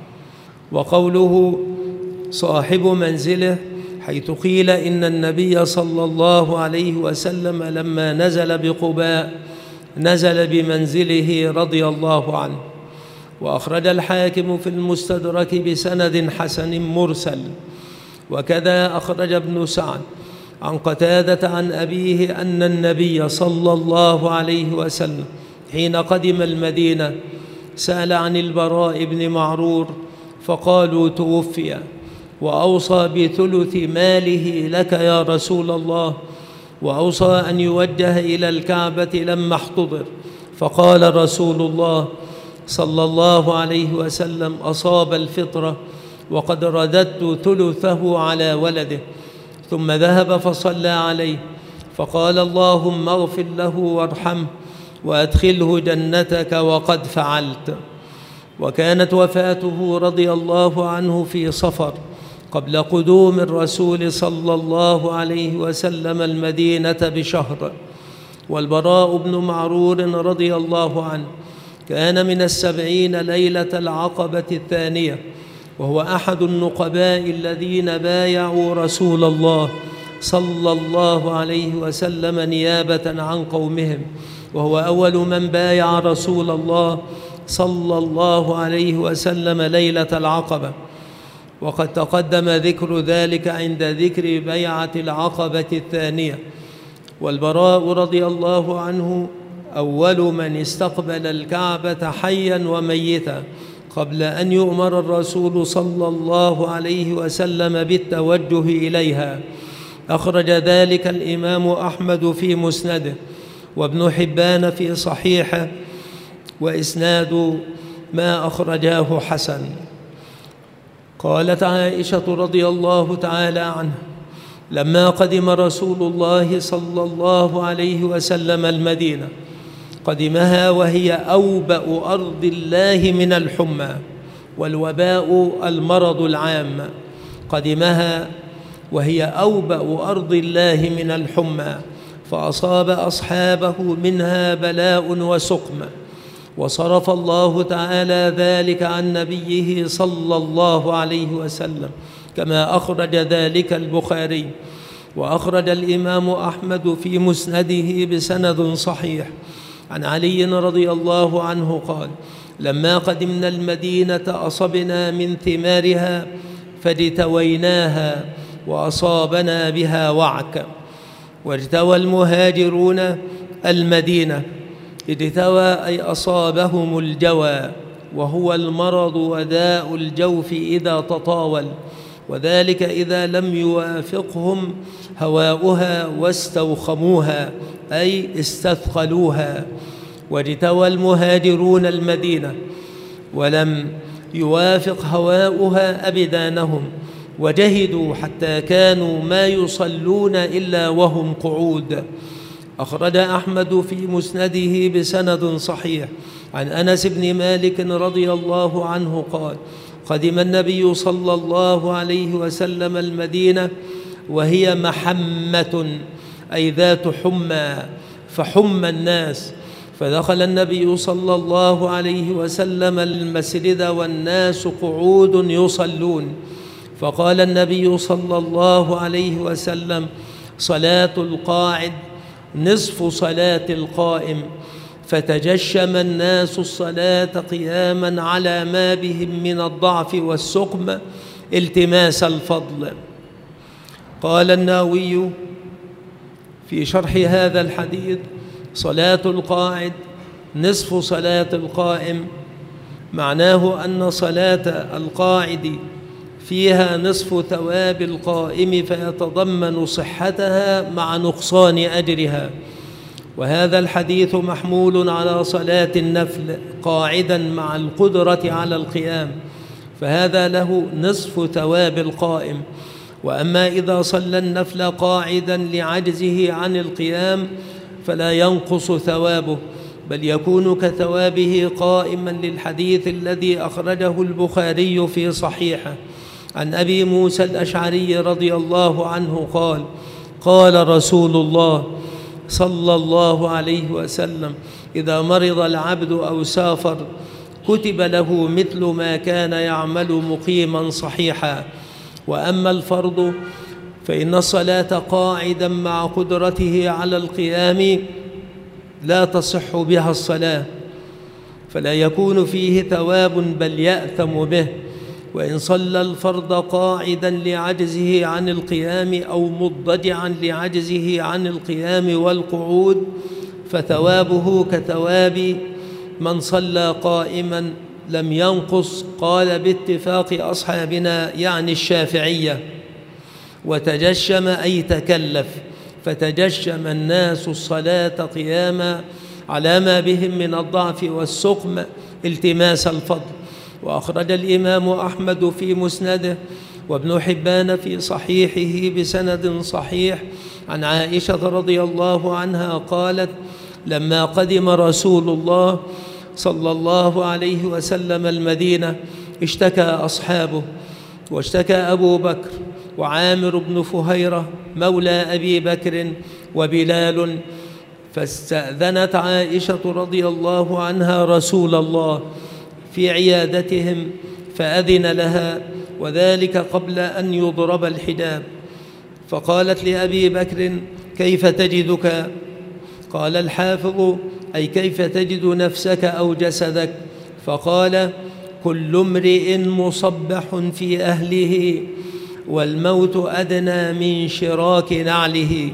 وقوله صاحب منزله حيث قيل إن النبي صلى الله عليه وسلم لما نزل بقباء نزل بمنزله رضي الله عنه. وأخرج الحاكم في المستدرك بسند حسن مرسل، وكذا أخرج ابن سعد عن قتادة عن أبيه أن النبي صلى الله عليه وسلم حين قدم المدينة سأل عن البراء بن معرور فقالوا: توفي، وأوصى بثلث ماله لك يا رسول الله، وأوصى أن يوجه إلى الكعبة لما احتضر، فقال رسول الله صلى الله عليه وسلم: أصاب الفطرة، وقد رددت ثلثه على ولده. ثم ذهب فصلى عليه، فقال: اللهم اغفر له وارحمه وأدخله جنتك وقد فعلت. وكانت وفاته رضي الله عنه في صفر قبل قدوم الرسول صلى الله عليه وسلم المدينة بشهر. والبراء بن معرور رضي الله عنه كان من 70 ليلة العقبة الثانية، وهو أحد النقباء الذين بايعوا رسول الله صلى الله عليه وسلم نيابة عن قومهم، وهو أول من بايع رسول الله صلى الله عليه وسلم ليلة العقبة. وقد تقدم ذكر ذلك عند ذكر بيعة العقبة الثانية. والبراء رضي الله عنه أول من استقبل الكعبة حيا وميتا قبل أن يؤمر الرسول صلى الله عليه وسلم بالتوجه إليها. أخرج ذلك الإمام أحمد في مسنده، وابن حبان في صحيحه، وإسناد ما أخرجاه حسن. قالت عائشة رضي الله تعالى عنها: لما قدم رسول الله صلى الله عليه وسلم المدينة قدمها وهي أوبأ أرض الله من الحمى، والوباء المرض العام. قدمها وهي أوبأ أرض الله من الحمى، فأصاب أصحابه منها بلاء وسقم، وصرف الله تعالى ذلك عن نبيه صلى الله عليه وسلم، كما أخرج ذلك البخاري. وأخرج الإمام أحمد في مسنده بسند صحيح عن علي رضي الله عنه قال: لما قدمنا المدينة أصبنا من ثمارها فاجتويناها وأصابنا بها وعك. واجتوى المهاجرون المدينة، اجتوى أي أصابهم الجوى، وهو المرض وداء الجوف إذا تطاول، وذلك إذا لم يوافقهم هواؤها واستوخموها أي استثقلوها. واجتوى المهاجرون المدينة ولم يوافق هواؤها أبدانهم، وجهدوا حتى كانوا ما يصلون إلا وهم قعود. أخرج أحمد في مسنده بسند صحيح عن أنس بن مالك رضي الله عنه قال: قدم النبي صلى الله عليه وسلم المدينة وهي محمة، أي ذات حمى، فحمى الناس، فدخل النبي صلى الله عليه وسلم المسجد والناس قعود يصلون، فقال النبي صلى الله عليه وسلم: صلاة القاعد نصف صلاة القائم، فتجشم الناس الصلاة قياما على ما بهم من الضعف والسقم التماس الفضل. قال النووي في شرح هذا الحديث: صلاة القاعد نصف صلاة القائم، معناه أن صلاة القاعد فيها نصف ثواب القائم، فيتضمن صحتها مع نقصان أجرها. وهذا الحديث محمول على صلاة النفل قاعدا مع القدرة على القيام، فهذا له نصف ثواب القائم. وأما إذا صلى النفل قاعدا لعجزه عن القيام فلا ينقص ثوابه، بل يكون كثوابه قائما، للحديث الذي أخرجه البخاري في صحيحه عن أبي موسى الأشعري رضي الله عنه قال: قال رسول الله صلى الله عليه وسلم: إذا مرض العبد أو سافر كتب له مثل ما كان يعمل مقيما صحيحا. وأما الفرض فإن الصلاة قاعدا مع قدرته على القيام لا تصح بها الصلاة، فلا يكون فيه ثواب بل يأثم به. وإن صلى الفرض قاعدا لعجزه عن القيام أو مضطجعا لعجزه عن القيام والقعود فثوابه كثواب من صلى قائما لم ينقص. قال باتفاق أصحابنا يعني الشافعية: وتجشم أي تكلف، فتجشم الناس الصلاة قياما على ما بهم من الضعف والسقم التماس الفضل. وأخرج الإمام أحمد في مسنده وابن حبان في صحيحه بسند صحيح عن عائشة رضي الله عنها قالت: لما قدم رسول الله صلى الله عليه وسلم المدينة اشتكى أصحابه، واشتكى أبو بكر وعامر بن فهيرة مولى أبي بكر وبلال، فاستأذنت عائشة رضي الله عنها رسول الله في عيادتهم فأذن لها، وذلك قبل أن يضرب الحجاب. فقالت لأبي بكر: كيف تجدك؟ قال الحافظ: أي كيف تجد نفسك أو جسدك؟ فقال: كل امرئ مصبح في أهله والموت أدنى من شراك نعله.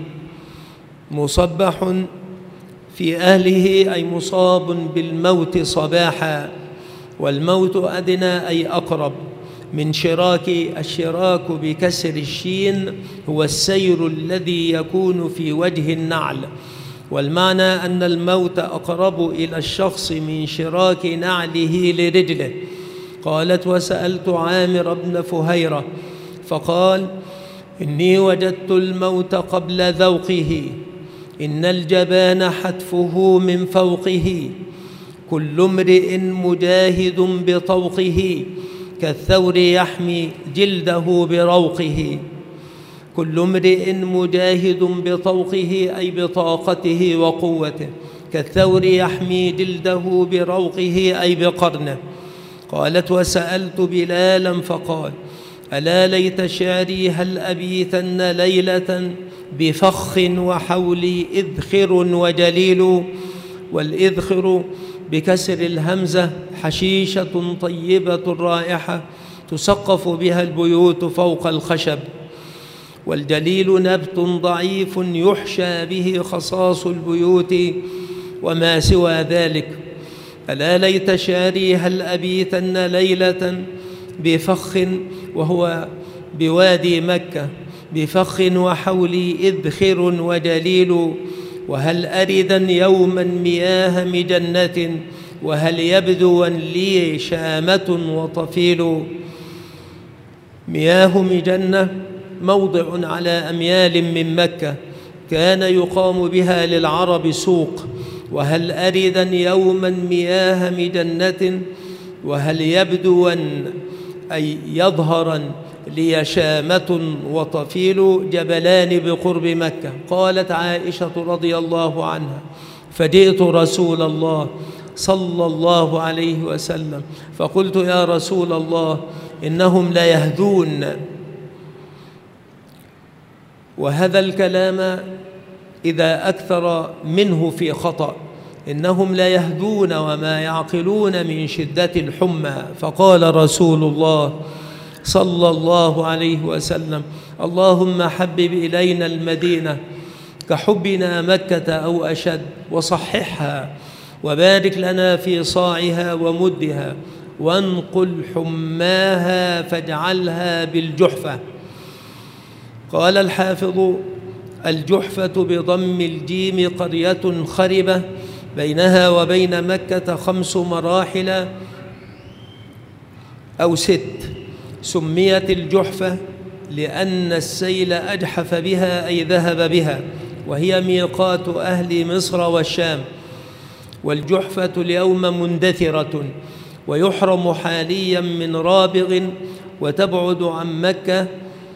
مصبح في أهله أي مصاب بالموت صباحا، والموت أدنى أي أقرب من شراك. الشراك بكسر الشين هو السير الذي يكون في وجه النعل، والمعنى أن الموت أقرب إلى الشخص من شراك نعله لرجله. قالت: وسألت عامر بن فهيرة فقال: إني وجدت الموت قبل ذوقه، إن الجبان حتفه من فوقه، كل امرئ مجاهد بطوقه، كالثور يحمي جلده بروقه. كل امرئ مجاهد بطوقه أي بطاقته وقوته، كالثور يحمي جلده بروقه أي بقرنه. قالت: وسألت بلالا فقال: ألا ليت شعري هل أبيتن ليلة بفخ وحولي إذخر وجليل. والإذخر بكسر الهمزة حشيشة طيبة الرائحة تسقف بها البيوت فوق الخشب، والجليل نبت ضعيف يحشى به خصاص البيوت وما سوى ذلك. ألا ليت شعري هل أبيتن ليلة بفخ، وهو بوادي مكة، بفخ وحولي إذخر وجليل، وهل أردا يوما مياه مجنة، وهل يبدو لي شامة وطفيل. مياه مجنة موضع على أميال من مكة، كان يقام بها للعرب سوق. وهل أردا يوما مياه مجنة، وهل يبدوا أي يظهرا لي شامة وطفيل جبلان بقرب مكة. قالت عائشة رضي الله عنها: فجئت رسول الله صلى الله عليه وسلم فقلت: يا رسول الله، إنهم لا يهدون. وهذا الكلام إذا أكثر منه في خطأ، إنهم لا يهدون وما يعقلون من شدة الحمى. فقال رسول الله صلى الله عليه وسلم: اللهم حبب إلينا المدينة كحبنا مكة أو أشد، وصححها، وبارك لنا في صاعها ومدها، وانقل حماها فاجعلها بالجحفة. قال الحافظ: الجحفة بضم الجيم قرية خربة بينها وبين مكة 5 مراحل أو 6. سميت الجحفة لأن السيل أجحف بها أي ذهب بها، وهي ميقات أهل مصر والشام. والجحفة اليوم مندثرة، ويحرم حاليا من رابغ، وتبعد عن مكة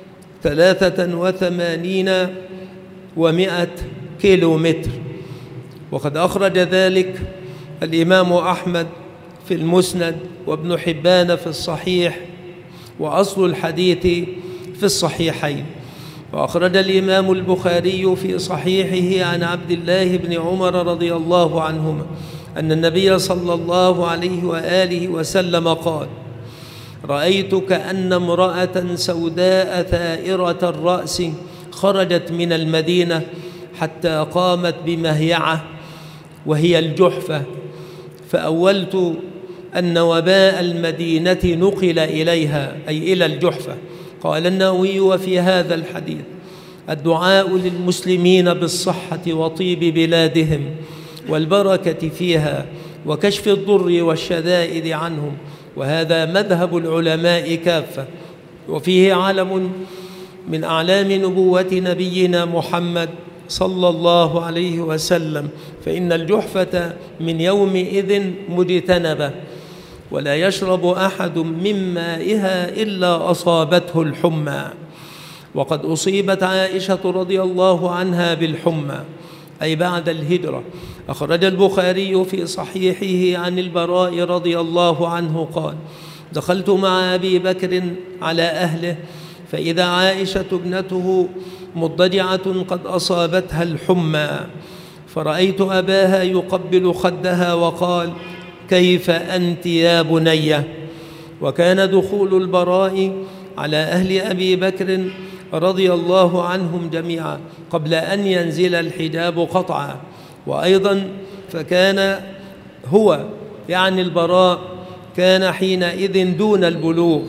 83 كيلومتر. وقد أخرج ذلك الإمام أحمد في المسند، وابن حبان في الصحيح، وأصل الحديث في الصحيحين. وأخرج الإمام البخاري في صحيحه عن عبد الله بن عمر رضي الله عنهما أن النبي صلى الله عليه وآله وسلم قال: رأيت كأن امرأة سوداء ثائرة الرأس خرجت من المدينة حتى قامت بمهيعة وهي الجحفة، فأولت أن وباء المدينة نقل إليها أي إلى الجحفة. قال النووي: وفي هذا الحديث الدعاء للمسلمين بالصحة وطيب بلادهم والبركة فيها وكشف الضر والشدائد عنهم، وهذا مذهب العلماء كافة. وفيه علم من أعلام نبوة نبينا محمد صلى الله عليه وسلم، فإن الجحفة من يومئذ مجتنبة، ولا يشرب أحد من مائها إلا أصابته الحمى. وقد أصيبت عائشة رضي الله عنها بالحمى أي بعد الهجرة. أخرج البخاري في صحيحه عن البراء رضي الله عنه قال: دخلت مع أبي بكر على أهله، فإذا عائشة ابنته مضجعة قد أصابتها الحمى، فرأيت أباها يقبل خدها وقال: كيف أنت يا بنية؟ وكان دخول البراء على أهل أبي بكر رضي الله عنهم جميعا قبل أن ينزل الحجاب قطعا. وأيضا فكان هو يعني البراء كان حينئذ دون البلوغ.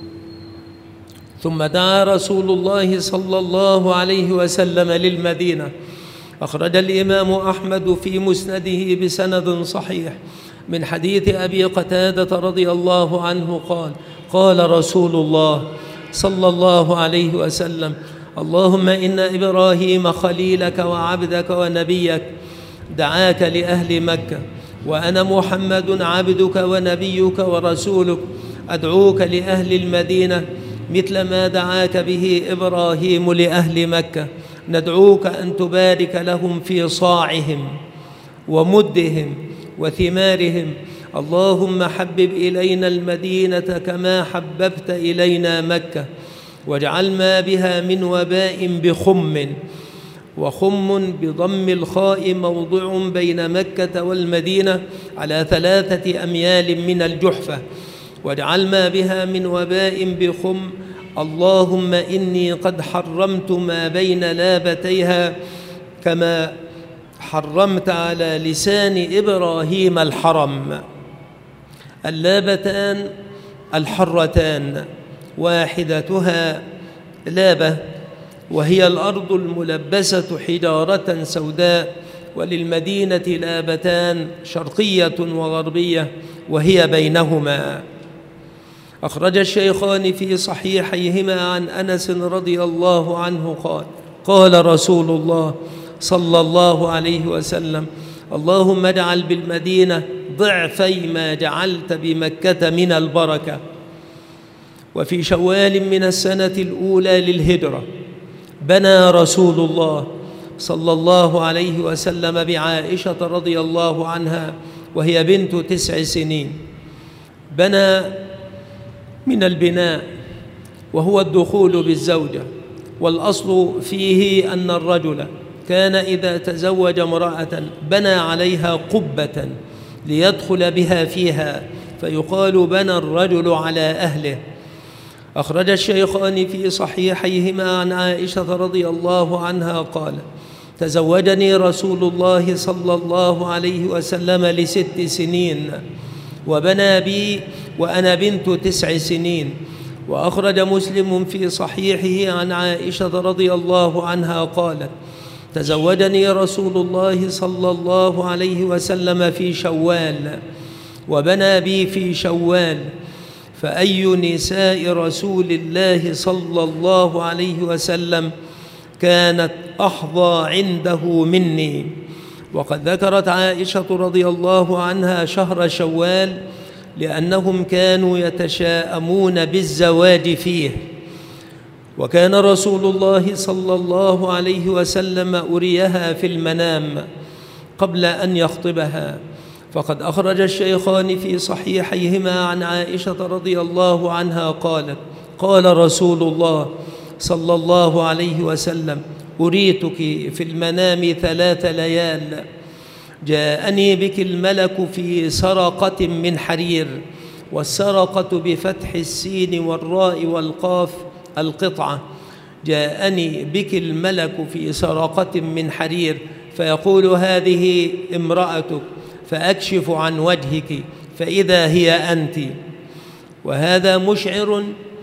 ثم دعا رسول الله صلى الله عليه وسلم للمدينة. أخرج الإمام أحمد في مسنده بسند صحيح من حديث أبي قتادة رضي الله عنه قال: قال رسول الله صلى الله عليه وسلم: اللهم إن إبراهيم خليلك وعبدك ونبيك دعاك لأهل مكة، وأنا محمد عبدك ونبيك ورسولك أدعوك لأهل المدينة مثل ما دعاك به إبراهيم لأهل مكة. ندعوك أن تبارك لهم في صاعهم ومدهم وثمارهم. اللهم حبب إلينا المدينة كما حببت إلينا مكة، واجعل ما بها من وباء بخم، وخم بضم الخاء موضع بين مكة والمدينة على 3 أميال من الجحفة، واجعل ما بها من وباء بخم. اللهم إني قد حرمت ما بين لابتيها كما حرمت على لسان إبراهيم الحرم. اللابتان الحرتان، واحدتها لابة وهي الأرض الملبسة حجارة سوداء، وللمدينة لابتان شرقية وغربية وهي بينهما. أخرج الشيخان في صحيحيهما عن أنس رضي الله عنه قال: قال رسول الله صلى الله عليه وسلم: اللهم اجعل بالمدينة ضعفي ما جعلت بمكة من البركة. وفي شوال من السنة الأولى للهجرة بنى رسول الله صلى الله عليه وسلم بعائشة رضي الله عنها وهي بنت 9 سنين. بنى من البناء وهو الدخول بالزوجة، والأصل فيه أن الرجل كان إذا تزوج امرأة بنى عليها قبة ليدخل بها فيها، فيقال بنى الرجل على أهله. أخرج الشيخان في صحيحيهما عن عائشة رضي الله عنها قال: تزوجني رسول الله صلى الله عليه وسلم ل6 سنين وبنى بي وأنا بنت 9 سنين. وأخرج مسلم في صحيحه عن عائشة رضي الله عنها قالت: تزوجني رسول الله صلى الله عليه وسلم في شوال وبنى بي في شوال، فأي نساء رسول الله صلى الله عليه وسلم كانت أحظى عنده مني. وقد ذكرت عائشة رضي الله عنها شهر شوال لأنهم كانوا يتشاءمون بالزواج فيه، وكان رسول الله صلى الله عليه وسلم أريها في المنام قبل أن يخطبها. فقد أخرج الشيخان في صحيحيهما عن عائشة رضي الله عنها قالت: قال رسول الله صلى الله عليه وسلم: أريتك في المنام 3 ليال، جاءني بك الملك في سرقة من حرير، والسرقة بفتح السين والراء والقاف القطعة. جاءني بك الملك في سرقة من حرير، فيقول: هذه امرأتك، فأكشف عن وجهك فإذا هي أنت. وهذا مشعر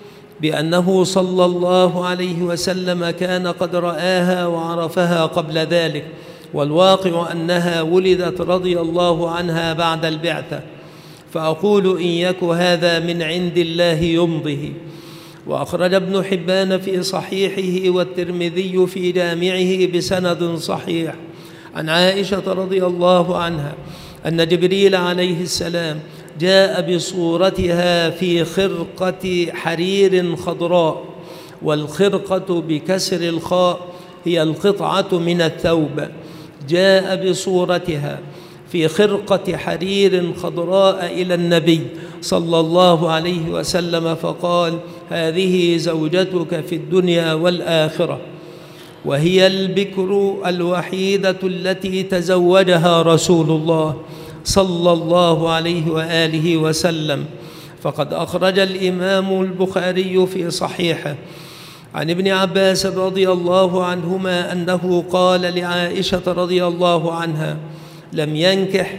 بأنه صلى الله عليه وسلم كان قد رآها وعرفها قبل ذلك، والواقع أنها ولدت رضي الله عنها بعد البعثة. فأقول: إن يك هذا من عند الله يمضه. وأخرج ابن حبان في صحيحه والترمذي في جامعه بسند صحيح عن عائشة رضي الله عنها أن جبريل عليه السلام جاء بصورتها في خرقة حرير خضراء، والخرقة بكسر الخاء هي القطعة من الثوب. جاء بصورتها في خرقة حرير خضراء إلى النبي صلى الله عليه وسلم فقال: هذه زوجتك في الدنيا والآخرة. وهي البكر الوحيدة التي تزوجها رسول الله صلى الله عليه وآله وسلم. فقد أخرج الإمام البخاري في صحيحه عن ابن عباس رضي الله عنهما أنه قال لعائشة رضي الله عنها: لم ينكح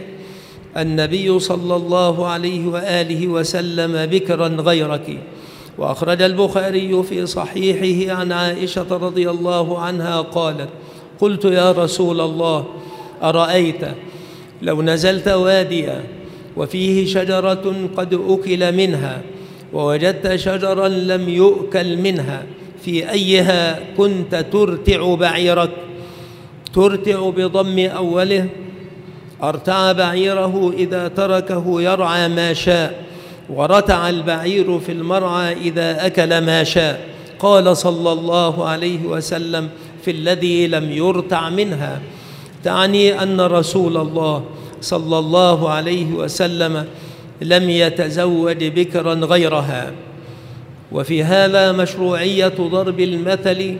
النبي صلى الله عليه وآله وسلم بكرا غيرك. وأخرج البخاري في صحيحه عن عائشة رضي الله عنها قالت: قلت: يا رسول الله، أرأيت لو نزلت واديا وفيه شجرة قد أكل منها ووجدت شجرا لم يؤكل منها، في أيها كنت ترتع بعيرك؟ ترتع بضم أوله: أرتع بعيره إذا تركه يرعى ما شاء، ورتع البعير في المرعى إذا أكل ما شاء. قال صلى الله عليه وسلم: في الذي لم يرتع منها، تعني أن رسول الله صلى الله عليه وسلم لم يتزوج بكرا غيرها. وفي هذا مشروعية ضرب المثل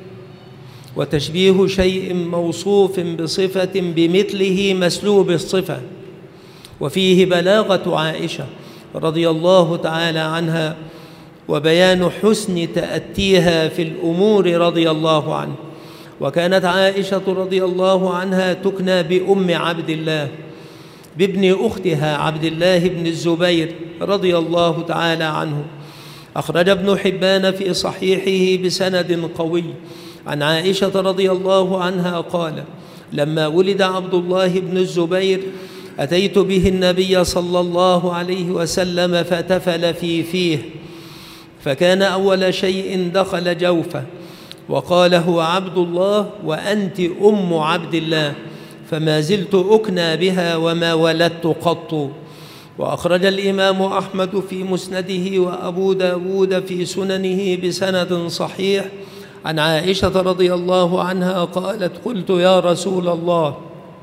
وتشبيه شيء موصوف بصفة بمثله مسلوب الصفة. وفيه بلاغة عائشة رضي الله تعالى عنها وبيان حسن تأتيها في الأمور رضي الله عنه. وكانت عائشة رضي الله عنها تكنى بأم عبد الله بابن أختها عبد الله بن الزبير رضي الله تعالى عنه. أخرج ابن حبان في صحيحه بسند قوي عن عائشة رضي الله عنها قال: لما ولد عبد الله بن الزبير أتيت به النبي صلى الله عليه وسلم فتفل في فيه، فكان أول شيء دخل جوفه وقال: هو عبد الله وأنت أم عبد الله، فما زلت أكنى بها وما ولدت قط. وأخرج الإمام أحمد في مسنده وأبو داود في سننه بسند صحيح عن عائشة رضي الله عنها قالت: قلت يا رسول الله،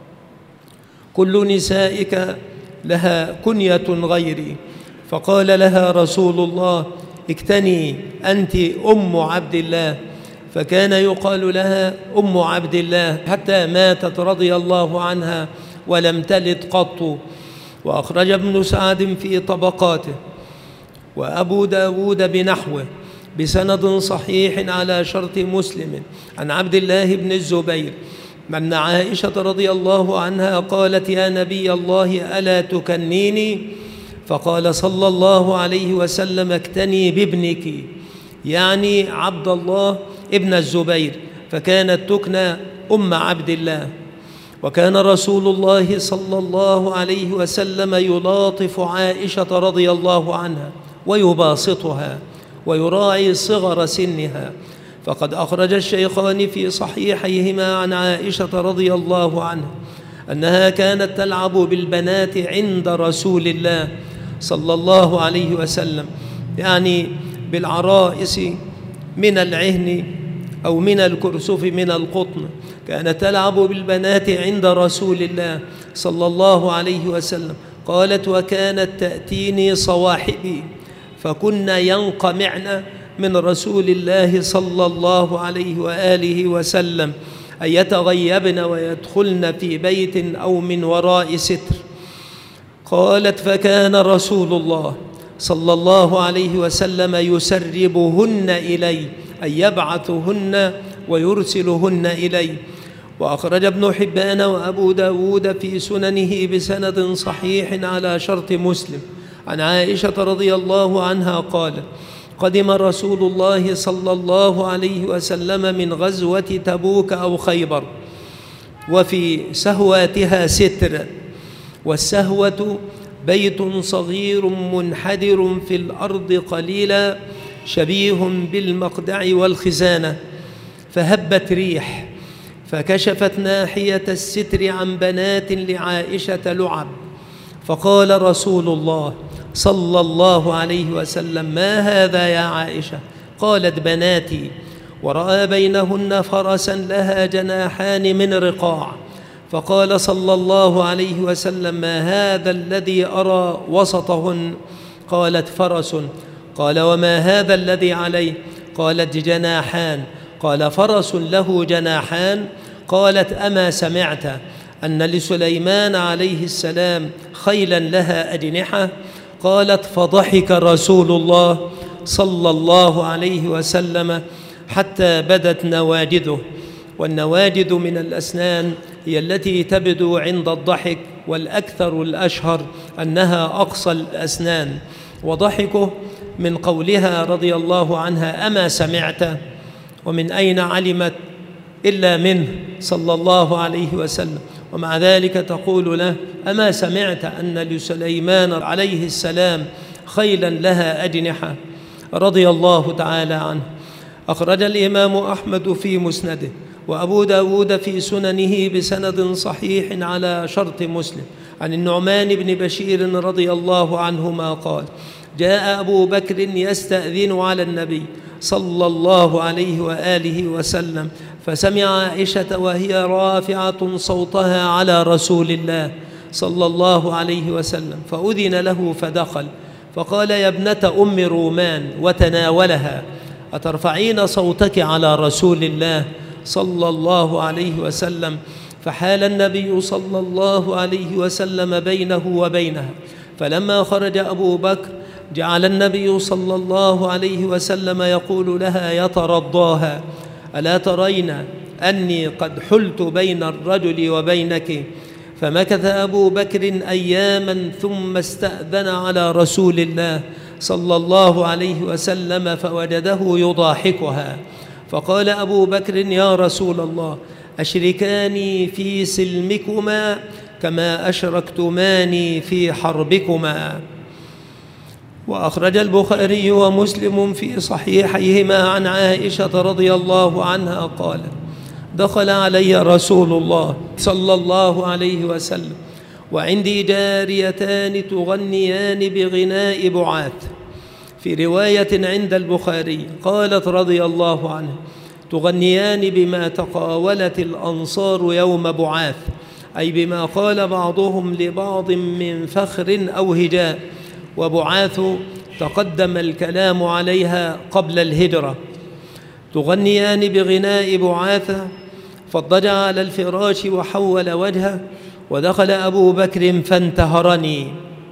كل نسائك لها كنية غيري، فقال لها رسول الله: اكتني أنت أم عبد الله، فكان يقال لها أم عبد الله حتى ماتت رضي الله عنها ولم تلد قط. وأخرج ابن سعد في طبقاته وأبو داود بنحوه بسند صحيح على شرط مسلم عن عبد الله بن الزبير أن عائشة رضي الله عنها قالت: يا نبي الله، ألا تكنيني؟ فقال صلى الله عليه وسلم: اكتني بابنك، يعني عبد الله ابن الزبير، فكانت تكنى أم عبد الله. وكان رسول الله صلى الله عليه وسلم يلاطف عائشة رضي الله عنها ويباسطها ويراعي صغر سنها، فقد أخرج الشيخان في صحيحيهما عن عائشة رضي الله عنها أنها كانت تلعب بالبنات عند رسول الله صلى الله عليه وسلم، يعني بالعرائس من العهن أو من الكرسف من القطن، كانت تلعب بالبنات عند رسول الله صلى الله عليه وسلم. قالت: وكانت تأتيني صواحبي فكن ينقمعن من رسول الله صلى الله عليه وآله وسلم أن يتغيبن ويدخلن في بيت أو من وراء ستر. قالت: فكان رسول الله صلى الله عليه وسلم يسربهن إلي، أن يبعثهن ويرسلهن إلي. وأخرج ابن حبان وأبو داود في سننه بسند صحيح على شرط مسلم عن عائشة رضي الله عنها قالت: قدم رسول الله صلى الله عليه وسلم من غزوة تبوك أو خيبر، وفي سهواتها ستر، والسهوة بيت صغير منحدر في الأرض قليلا شبيه بالمقدع والخزانة، فهبت ريح فكشفت ناحية الستر عن بنات لعائشة لعب، فقال رسول الله صلى الله عليه وسلم: ما هذا يا عائشة؟ قالت: بناتي. ورأى بينهن فرسا لها جناحان من رقاع، فقال صلى الله عليه وسلم: ما هذا الذي أرى وسطهن؟ قالت: فرس. قال: وما هذا الذي عليه؟ قالت: جناحان. قال: فرس له جناحان؟ قالت: أما سمعت أن لسليمان عليه السلام خيلا لها أجنحة؟ قالت: فضحك رسول الله صلى الله عليه وسلم حتى بدت نواجذه. والنواجذ من الأسنان هي التي تبدو عند الضحك، والأكثر الأشهر أنها أقصى الأسنان. وضحكه من قولها رضي الله عنها: أما سمعت؟ ومن أين علمت إلا منه صلى الله عليه وسلم، ومع ذلك تقول له: أما سمعت أن لسليمان عليه السلام خيلا لها أجنحة؟ رضي الله تعالى عنه. أخرج الإمام أحمد في مسنده وأبو داود في سننه بسند صحيح على شرط مسلم عن النعمان بن بشير رضي الله عنهما قال: جاء أبو بكر يستأذن على النبي صلى الله عليه وآله وسلم، فسمع عائشة وهي رافعة صوتها على رسول الله صلى الله عليه وسلم، فأذن له فدخل، فقال: يا ابنة أم رومان، وتناولها: أترفعين صوتك على رسول الله صلى الله عليه وسلم؟ فحال النبي صلى الله عليه وسلم بينه وبينها، فلما خرج أبو بكر جعل النبي صلى الله عليه وسلم يقول لها يترضاها: ألا ترين أني قد حلت بين الرجل وبينك؟ فمكث أبو بكر أياما ثم استأذن على رسول الله صلى الله عليه وسلم فوجده يضاحكها، فقال أبو بكر: يا رسول الله، أشركاني في سلمكما كما أشركتماني في حربكما. وأخرج البخاري ومسلم في صحيحيهما عن عائشة رضي الله عنها قالت: دخل علي رسول الله صلى الله عليه وسلم وعندي جاريتان تغنيان بغناء بعاث. في رواية عند البخاري قالت رضي الله عنها: تغنيان بما تقاولت الأنصار يوم بعاث، أي بما قال بعضهم لبعض من فخر أو هجاء. وبعاث تقدم الكلام عليها قبل الهجرة. تغنيان بغناء بعاث، فاضطجع على الفراش وحول وجهه، ودخل أبو بكر فانتهرني.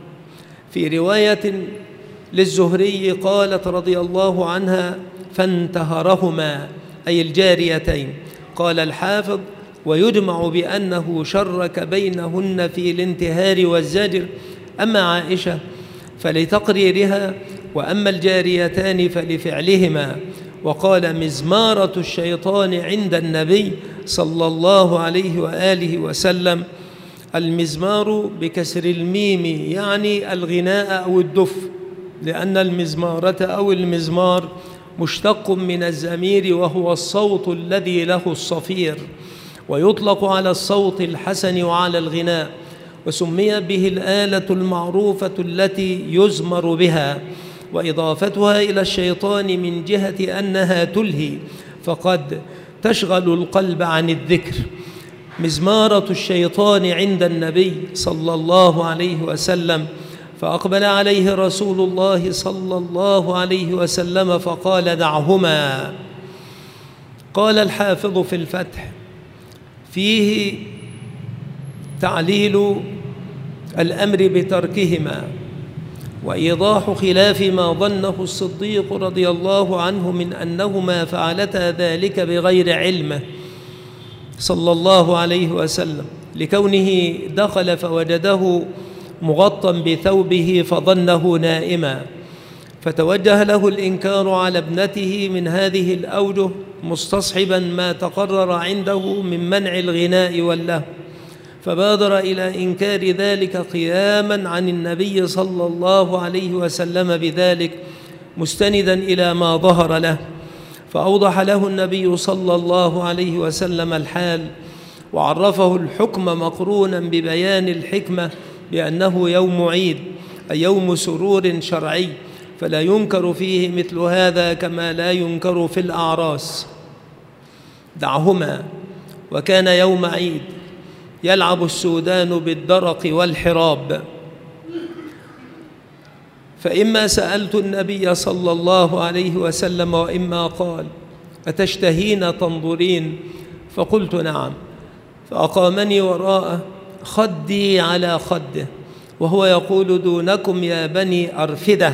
في رواية للزهري قالت رضي الله عنها: فانتهرهما، أي الجاريتين. قال الحافظ: ويجمع بأنه شرك بينهن في الانتهار والزجر، أما عائشة فلتقريرها، وأما الجاريتان فلفعلهما. وقال: مزمارة الشيطان عند النبي صلى الله عليه وآله وسلم. المزمار بكسر الميم يعني الغناء أو الدف، لأن المزمارة أو المزمار مشتق من الزمير، وهو الصوت الذي له الصفير، ويطلق على الصوت الحسن وعلى الغناء. وسمي به الآلة المعروفة التي يزمر بها، وإضافتها إلى الشيطان من جهة أنها تلهي، فقد تشغل القلب عن الذكر. مزمارة الشيطان عند النبي صلى الله عليه وسلم. فأقبل عليه رسول الله صلى الله عليه وسلم فقال: دعهما. قال الحافظ في الفتح: فيه تعليل الأمر بتركهما، وإيضاح خلاف ما ظنه الصديق رضي الله عنه من أنهما فعلتا ذلك بغير علمه صلى الله عليه وسلم، لكونه دخل فوجده مغطى بثوبه فظنه نائما، فتوجه له الإنكار على ابنته من هذه الأوجه، مستصحبا ما تقرر عنده من منع الغناء واللهو، فبادر إلى إنكار ذلك قياما عن النبي صلى الله عليه وسلم بذلك، مستندا إلى ما ظهر له. فأوضح له النبي صلى الله عليه وسلم الحال، وعرفه الحكم مقرونا ببيان الحكمة بأنه يوم عيد، أي يوم سرور شرعي، فلا ينكر فيه مثل هذا كما لا ينكر في الأعراس. دعهما. وكان يوم عيد يلعب السودان بالدرق والحراب. فإما سألت النبي صلى الله عليه وسلم، وإما قال: أتشتهين تنظرين؟ فقلت: نعم. فأقامني وراءه خدي على خده، وهو يقول: دونكم يا بني أرفدة.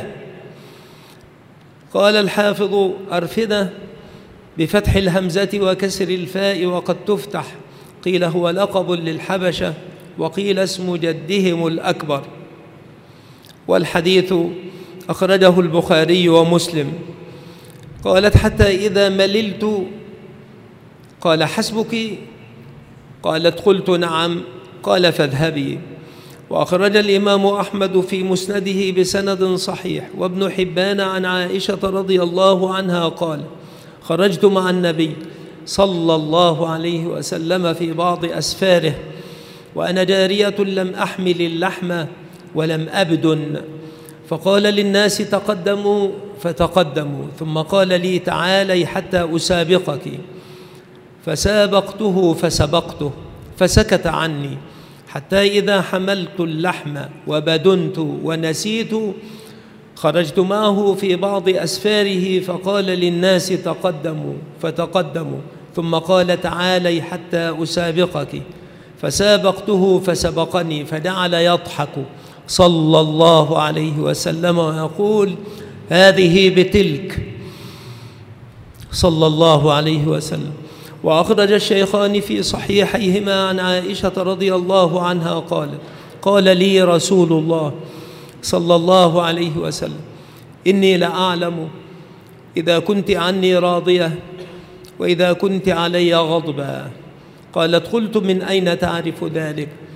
قال الحافظ: أرفدة بفتح الهمزة وكسر الفاء، وقد تفتح. قيل هو لقب للحبشة، وقيل اسم جدهم الأكبر. والحديث أخرجه البخاري ومسلم. قالت: حتى إذا مللت قال: حسبك؟ قالت: قلت: نعم. قال: فاذهبي. وأخرج الإمام أحمد في مسنده بسند صحيح، وابن حبان عن عائشة رضي الله عنها قال: خرجت مع النبي صلى الله عليه وسلم في بعض أسفاره، وأنا جارية لم أحمل اللحم ولم أبدن، فقال للناس: تقدموا، فتقدموا، ثم قال لي: تعالي حتى أسابقك، فسابقته فسبقته، فسكت عني، حتى إذا حملت اللحم وبدنت ونسيت خرجت معه في بعض أسفاره، فقال للناس: تقدموا، فتقدموا، ثم قال: تعالي حتى أسابقك، فسابقته فسبقني، فجعل يضحك صلى الله عليه وسلم ويقول: هذه بتلك، صلى الله عليه وسلم. وأخرج الشيخان في صحيحيهما عن عائشة رضي الله عنها قالت: قال لي رسول الله صلى الله عليه وسلم: إني لأعلم إذا كنت عني راضية وإذا كنت علي غضبا. قالت: قلت: من أين تعرف ذلك؟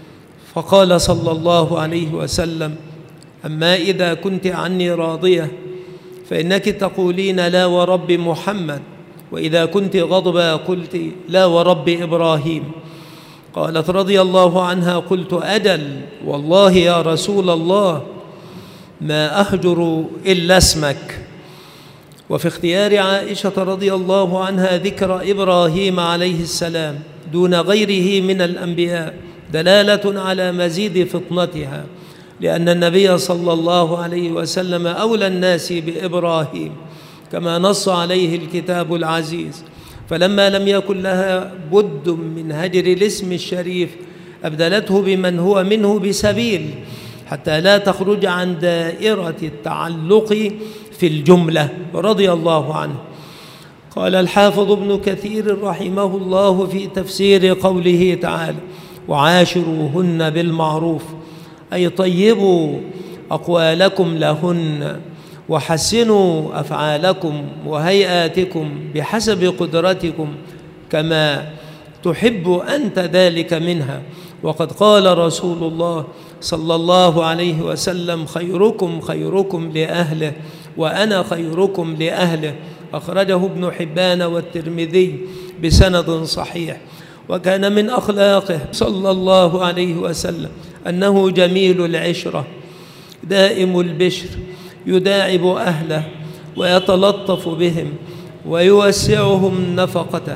فقال صلى الله عليه وسلم: أما إذا كنت عني راضية فإنك تقولين لا ورب محمد، وإذا كنت غضبة قلت لا ورب إبراهيم. قالت رضي الله عنها: قلت أجل والله يا رسول الله ما أهجر إلا اسمك. وفي اختيار عائشة رضي الله عنها ذكر إبراهيم عليه السلام دون غيره من الأنبياء دلالة على مزيد فطنتها، لأن النبي صلى الله عليه وسلم أولى الناس بإبراهيم كما نص عليه الكتاب العزيز، فلما لم يكن لها بد من هجر الاسم الشريف أبدلته بمن هو منه بسبيل حتى لا تخرج عن دائرة التعلق في الجملة رضي الله عنه. قال الحافظ ابن كثير رحمه الله في تفسير قوله تعالى: وعاشروهن بالمعروف، أي طيبوا أقوالكم لهن وحسنوا أفعالكم وهيئاتكم بحسب قدرتكم كما تحب أنت ذلك منها. وقد قال رسول الله صلى الله عليه وسلم: خيركم خيركم لأهله وأنا خيركم لأهله. أخرجه ابن حبان والترمذي بسند صحيح. وكان من أخلاقه صلى الله عليه وسلم أنه جميل العشرة دائم البشر، يداعب أهله ويتلطف بهم ويوسعهم نفقته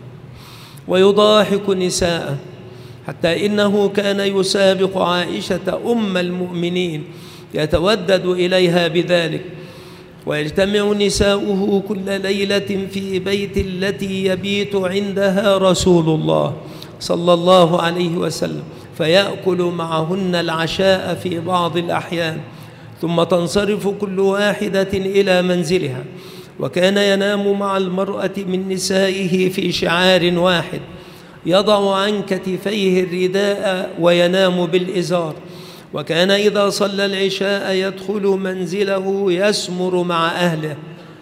ويضاحك نساءه، حتى إنه كان يسابق عائشة أم المؤمنين يتودد إليها بذلك، ويجتمع نساؤه كل ليلة في بيت التي يبيت عندها رسول الله صلى الله عليه وسلم، فيأكل معهن العشاء في بعض الأحيان، ثم تنصرف كل واحدة إلى منزلها. وكان ينام مع المرأة من نسائه في شعار واحد، يضع عن كتفيه الرداء وينام بالإزار. وكان إذا صلى العشاء يدخل منزله يسمر مع أهله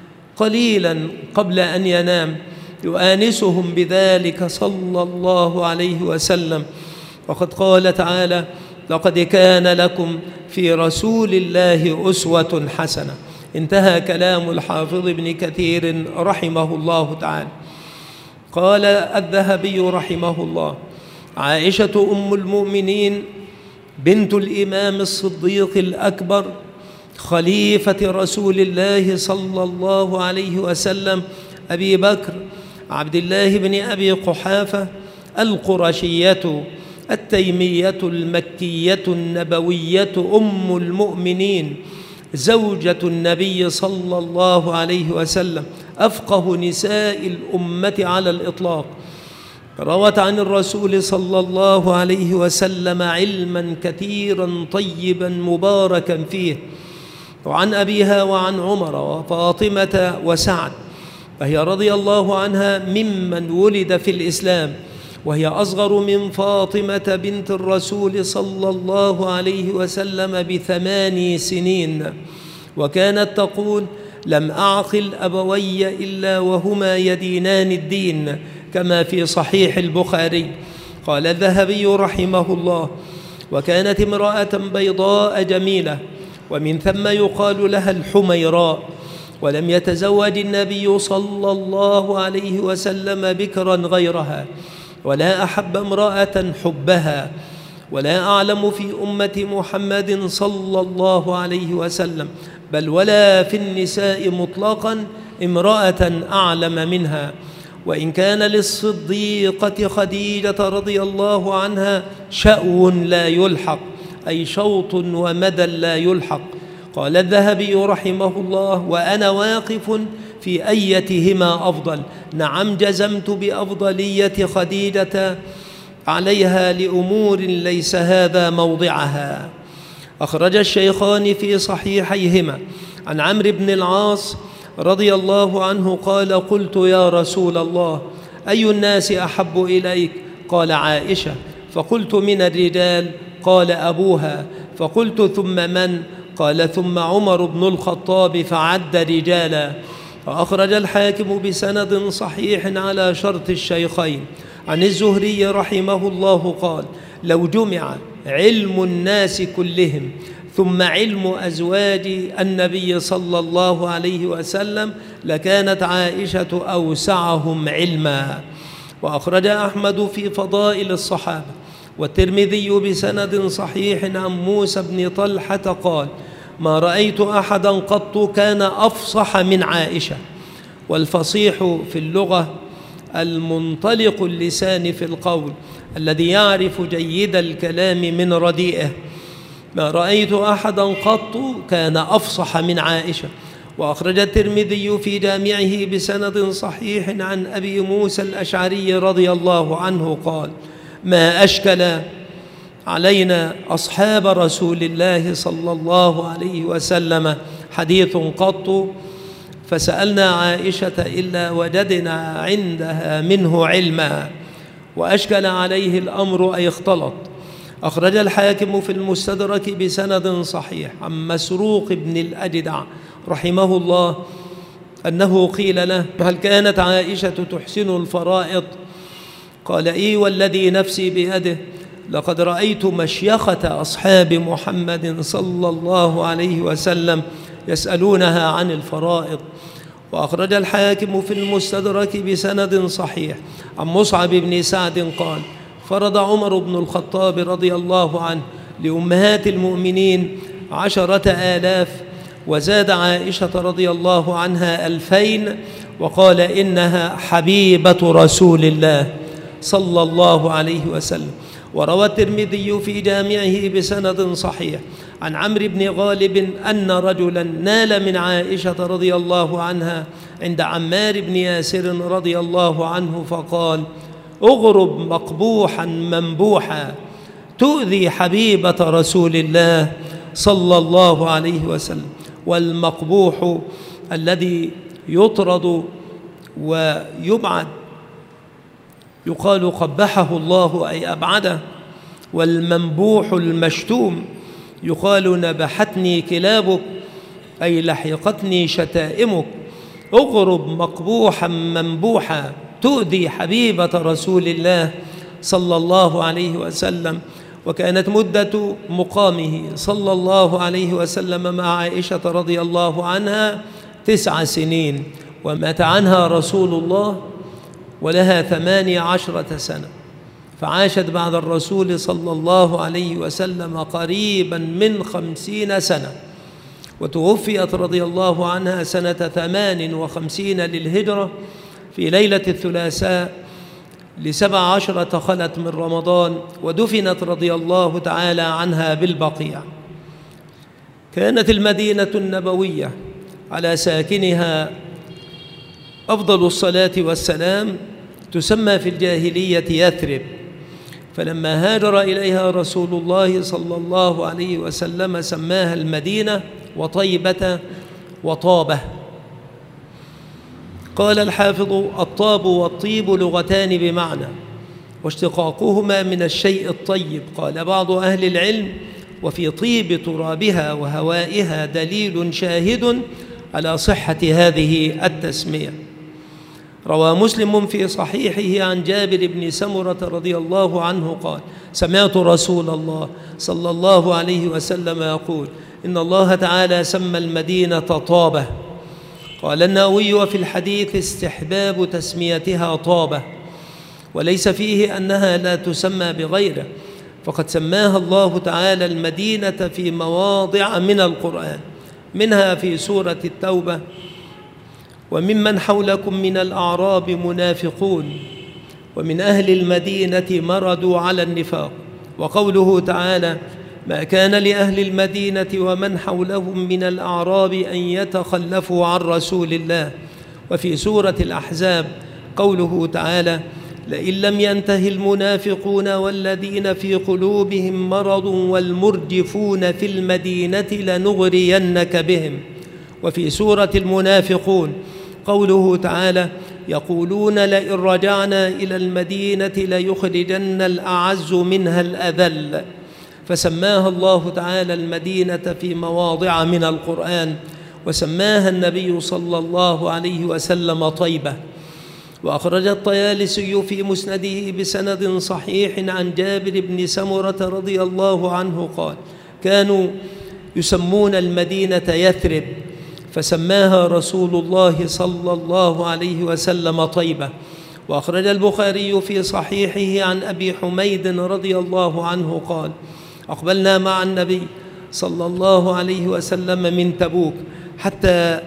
قليلا قبل أن ينام، يؤانسهم بذلك صلى الله عليه وسلم. وقد قال تعالى: لقد كان لكم في رسول الله أسوة حسنة. انتهى كلام الحافظ ابن كثير رحمه الله تعالى. قال الذهبي رحمه الله: عائشة أم المؤمنين بنت الإمام الصديق الأكبر خليفة رسول الله صلى الله عليه وسلم أبي بكر عبد الله بن أبي قحافة القرشية التيمية المكية النبوية أم المؤمنين زوجة النبي صلى الله عليه وسلم، أفقه نساء الأمة على الإطلاق، روت عن الرسول صلى الله عليه وسلم علما كثيرا طيبا مباركا فيه، وعن أبيها وعن عمر وفاطمة وسعد، فهي رضي الله عنها ممن ولد في الإسلام، وهي أصغر من فاطمة بنت الرسول صلى الله عليه وسلم ب8 سنين. وكانت تقول: لم أعقل أبوي إلا وهما يدينان الدين، كما في صحيح البخاري. قال الذهبي رحمه الله: وكانت امرأة بيضاء جميلة، ومن ثم يقال لها الحميراء، ولم يتزوج النبي صلى الله عليه وسلم بكرا غيرها، ولا أحب امرأة حبها، ولا أعلم في أمة محمد صلى الله عليه وسلم بل ولا في النساء مطلقا امرأة أعلم منها. وإن كان للصديقة خديجة رضي الله عنها شأو لا يلحق، أي شوط ومدى لا يلحق. قال الذهبي رحمه الله: وأنا واقف في أيتهما أفضل. نعم، جزمت بأفضلية خديجة عليها لأمور ليس هذا موضعها. أخرج الشيخان في صحيحيهما عن عمرو بن العاص رضي الله عنه قال: قلت يا رسول الله أي الناس أحب إليك؟ قال: عائشة. فقلت: من الرجال؟ قال: أبوها. فقلت: ثم من؟ قال: ثم عمر بن الخطاب، فعد رجالا. فأخرج الحاكم بسند صحيح على شرط الشيخين عن الزهري رحمه الله قال: لو جمع علم الناس كلهم، ثم علم أزواج النبي صلى الله عليه وسلم، لكانت عائشة أوسعهم علما. وأخرج أحمد في فضائل الصحابة والترمذي بسند صحيح عن موسى بن طلحة قال: ما رأيت أحدا قط كان أفصح من عائشة. والفصيح في اللغة المنطلق اللسان في القول الذي يعرف جيد الكلام من رديئه. ما رأيت أحدا قط كان أفصح من عائشة. وأخرج الترمذي في جامعه بسند صحيح عن أبي موسى الأشعري رضي الله عنه قال: ما أشكل علينا أصحاب رسول الله صلى الله عليه وسلم حديث قط فسألنا عائشة إلا وجدنا عندها منه علما، وأشكل عليه الأمر أي اختلط. أخرج الحاكم في المستدرك بسند صحيح عن مسروق بن الأجدع رحمه الله أنه قيل له: هل كانت عائشة تحسن الفرائض؟ قال: إي والذي نفسي بيده لقد رأيت مشيخة أصحاب محمد صلى الله عليه وسلم يسألونها عن الفرائض. وأخرج الحاكم في المستدرك بسند صحيح عن مصعب بن سعد قال: فرض عمر بن الخطاب رضي الله عنه لأمهات المؤمنين 10,000 وزاد عائشة رضي الله عنها 2,000 وقال: إنها حبيبة رسول الله صلى الله عليه وسلم. وروى الترمذي في جامعه بسند صحيح عن عمرو بن غالب أن رجلا نال من عائشة رضي الله عنها عند عمار بن ياسر رضي الله عنه فقال: اغرب مقبوحا منبوحا تؤذي حبيبة رسول الله صلى الله عليه وسلم. والمقبوح الذي يطرد ويبعد يقال قبحه الله أي أبعده، والمنبوح المشتوم يقال نبحتني كلابك أي لحقتني شتائمك. اغرب مقبوحا منبوحا تؤذي حبيبة رسول الله صلى الله عليه وسلم. وكانت مدة مقامه صلى الله عليه وسلم مع عائشة رضي الله عنها 9 سنين، ومات عنها رسول الله ولها 18 سنة، فعاشت بعد الرسول صلى الله عليه وسلم قريبا من 50 سنة، وتوفيت رضي الله عنها سنة 58 للهجرة في ليلة الثلاثاء ل17 خلت من رمضان، ودفنت رضي الله تعالى عنها بالبقيع. كانت المدينة النبوية على ساكنها أفضل الصلاة والسلام تسمى في الجاهلية يثرب، فلما هاجر إليها رسول الله صلى الله عليه وسلم سماها المدينة وطيبة وطابة. قال الحافظ: الطاب والطيب لغتان بمعنى، واشتقاقهما من الشيء الطيب. قال بعض أهل العلم: وفي طيب ترابها وهوائها دليل شاهد على صحة هذه التسمية. روى مسلم في صحيحه عن جابر بن سمرة رضي الله عنه قال: سمعت رسول الله صلى الله عليه وسلم يقول: إن الله تعالى سمى المدينة طابة. قال النووي: وفي الحديث استحباب تسميتها طابة، وليس فيه أنها لا تسمى بغيره، فقد سماها الله تعالى المدينة في مواضع من القرآن، منها في سورة التوبة: وممن حولكم من الأعراب منافقون ومن أهل المدينة مردوا على النفاق. وقوله تعالى: ما كان لأهل المدينة ومن حولهم من الأعراب أن يتخلفوا عن رسول الله. وفي سورة الأحزاب قوله تعالى: لئن لم ينته المنافقون والذين في قلوبهم مرض والمرجفون في المدينة لنغرينك بهم. وفي سورة المنافقون قوله تعالى: يقولون لئن رجعنا إلى المدينة ليخرجن الأعز منها الأذل. فسماها الله تعالى المدينة في مواضع من القرآن، وسماها النبي صلى الله عليه وسلم طيبة. وأخرج الطيالسي في مسنده بسند صحيح عن جابر بن سمرة رضي الله عنه قال: كانوا يسمون المدينة يثرب، فسماها رسول الله صلى الله عليه وسلم طيبة. وأخرج البخاري في صحيحه عن أبي حميد رضي الله عنه قال: أقبلنا مع النبي صلى الله عليه وسلم من تبوك حتى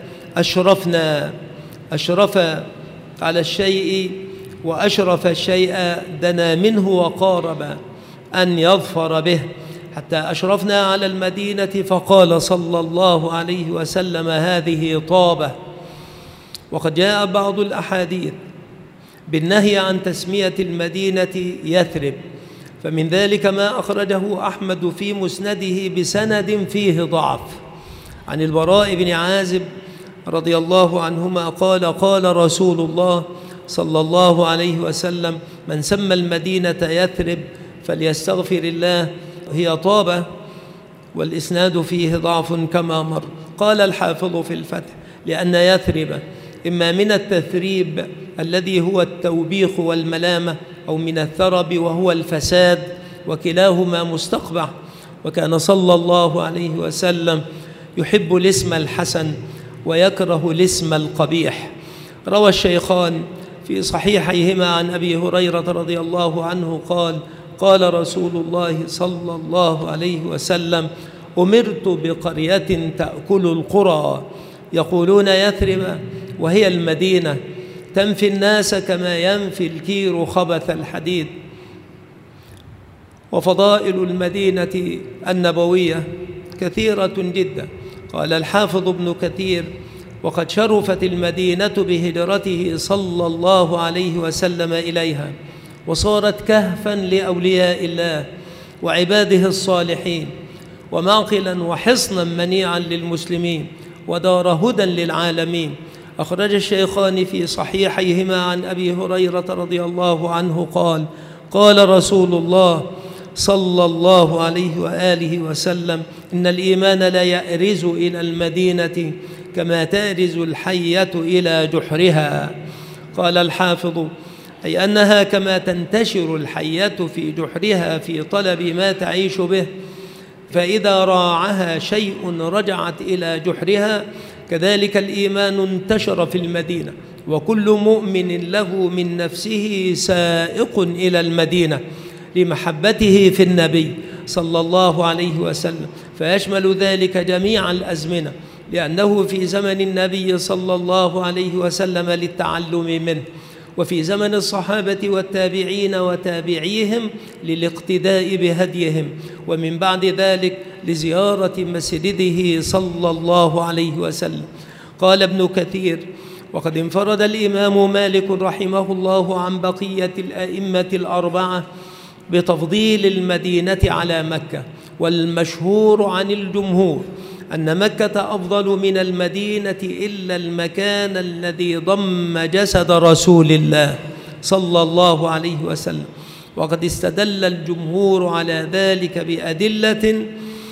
أشرف على الشيء، وأشرف الشيء دنا منه وقارب أن يظفر به، حتى أشرفنا على المدينة فقال صلى الله عليه وسلم: هذه طابة. وقد جاء بعض الأحاديث بالنهي عن تسمية المدينة يثرب، فمن ذلك ما أخرجه أحمد في مسنده بسند فيه ضعف عن البراء بن عازب رضي الله عنهما قال: قال رسول الله صلى الله عليه وسلم: من سمى المدينة يثرب فليستغفر الله، هي طابة. والإسناد فيه ضعف كما مر. قال الحافظ في الفتح: لأن يثرب إما من التثريب الذي هو التوبيخ والملامة، أو من الثرب وهو الفساد، وكلاهما مستقبح. وكان صلى الله عليه وسلم يحب الاسم الحسن ويكره الاسم القبيح. روى الشيخان في صحيحيهما عن أبي هريرة رضي الله عنه قال: قال رسول الله صلى الله عليه وسلم: أمرت بقرية تأكل القرى يقولون يثرب، وهي المدينة، تنفي الناس كما ينفي الكير خبث الحديد. وفضائل المدينة النبوية كثيرة جدا. قال الحافظ ابن كثير: وقد شرفت المدينة بهجرته صلى الله عليه وسلم إليها، وصارت كهفا لأولياء الله وعباده الصالحين، ومعقلا وحصنا منيعا للمسلمين، ودار هدى للعالمين. أخرج الشيخان في صحيحيهما عن أبي هريرة رضي الله عنه قال: قال رسول الله صلى الله عليه وآله وسلم: إن الإيمان لا يأرز إلى المدينة كما تأرز الحية إلى جحرها. قال الحافظ: أي أنها كما تنتشر الحية في جحرها في طلب ما تعيش به، فإذا راعها شيء رجعت إلى جحرها، كذلك الإيمان انتشر في المدينة، وكل مؤمن له من نفسه سائق إلى المدينة لمحبته في النبي صلى الله عليه وسلم، فيشمل ذلك جميع الأزمنة، لأنه في زمن النبي صلى الله عليه وسلم للتعلم منه، وفي زمن الصحابة والتابعين وتابعيهم للاقتداء بهديهم، ومن بعد ذلك لزيارة مسجده صلى الله عليه وسلم. قال ابن كثير: وقد انفرد الإمام مالك رحمه الله عن بقية الأئمة الأربعة بتفضيل المدينة على مكة، والمشهور عن الجمهور أن مكة أفضل من المدينة إلا المكان الذي ضم جسد رسول الله صلى الله عليه وسلم. وقد استدل الجمهور على ذلك بأدلة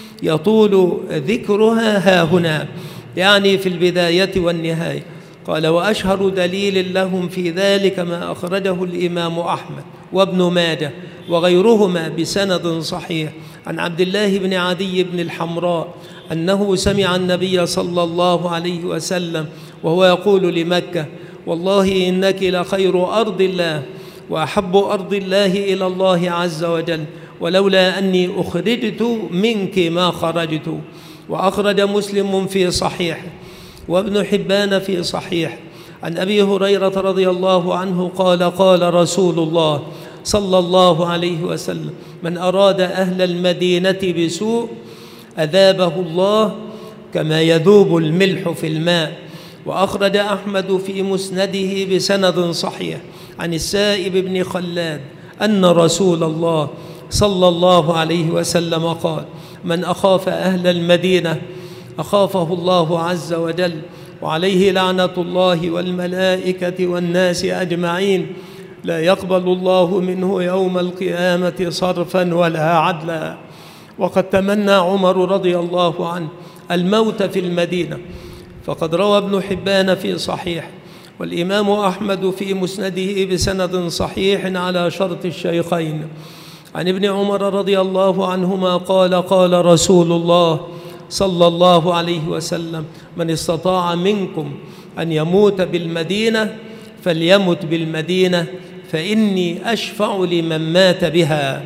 يطول ذكرها هاهنا، يعني في البداية والنهاية. قال: وأشهر دليل لهم في ذلك ما أخرجه الإمام أحمد وابن ماجه وغيرهما بسند صحيح عن عبد الله بن عدي بن الحمراء أنه سمع النبي صلى الله عليه وسلم وهو يقول لمكة: والله إنك لخير أرض الله وأحب أرض الله إلى الله عز وجل، ولولا أني أخرجت منك ما خرجت. وأخرج مسلم في صحيح وابن حبان في صحيح عن أبي هريرة رضي الله عنه قال: قال رسول الله صلى الله عليه وسلم: من أراد أهل المدينة بسوء أذابه الله كما يذوب الملح في الماء. وأخرج أحمد في مسنده بسند صحيح عن السائب بن خلاد أن رسول الله صلى الله عليه وسلم قال: من أخاف أهل المدينة أخافه الله عز وجل، وعليه لعنة الله والملائكة والناس أجمعين، لا يقبل الله منه يوم القيامة صرفا ولا عدلا. وقد تمنى عمر رضي الله عنه الموت في المدينة، فقد روى ابن حبان في صحيح والإمام أحمد في مسنده بسند صحيح على شرط الشيخين عن ابن عمر رضي الله عنهما قال قال رسول الله صلى الله عليه وسلم: من استطاع منكم أن يموت بالمدينة فليمت بالمدينة فإني أشفع لمن مات بها.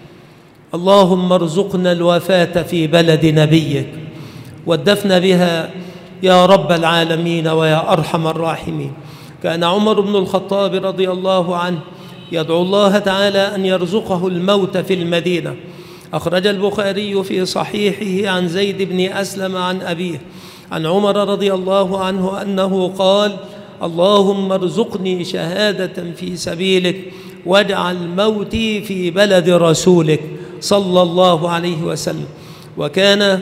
اللهم ارزقنا الوفاة في بلد نبيك والدفن بها يا رب العالمين ويا أرحم الراحمين. كان عمر بن الخطاب رضي الله عنه يدعو الله تعالى أن يرزقه الموت في المدينة. أخرج البخاري في صحيحه عن زيد بن أسلم عن أبيه عن عمر رضي الله عنه أنه قال: اللهم ارزقني شهادة في سبيلك واجعل موتي في بلد رسولك صلى الله عليه وسلم. وكان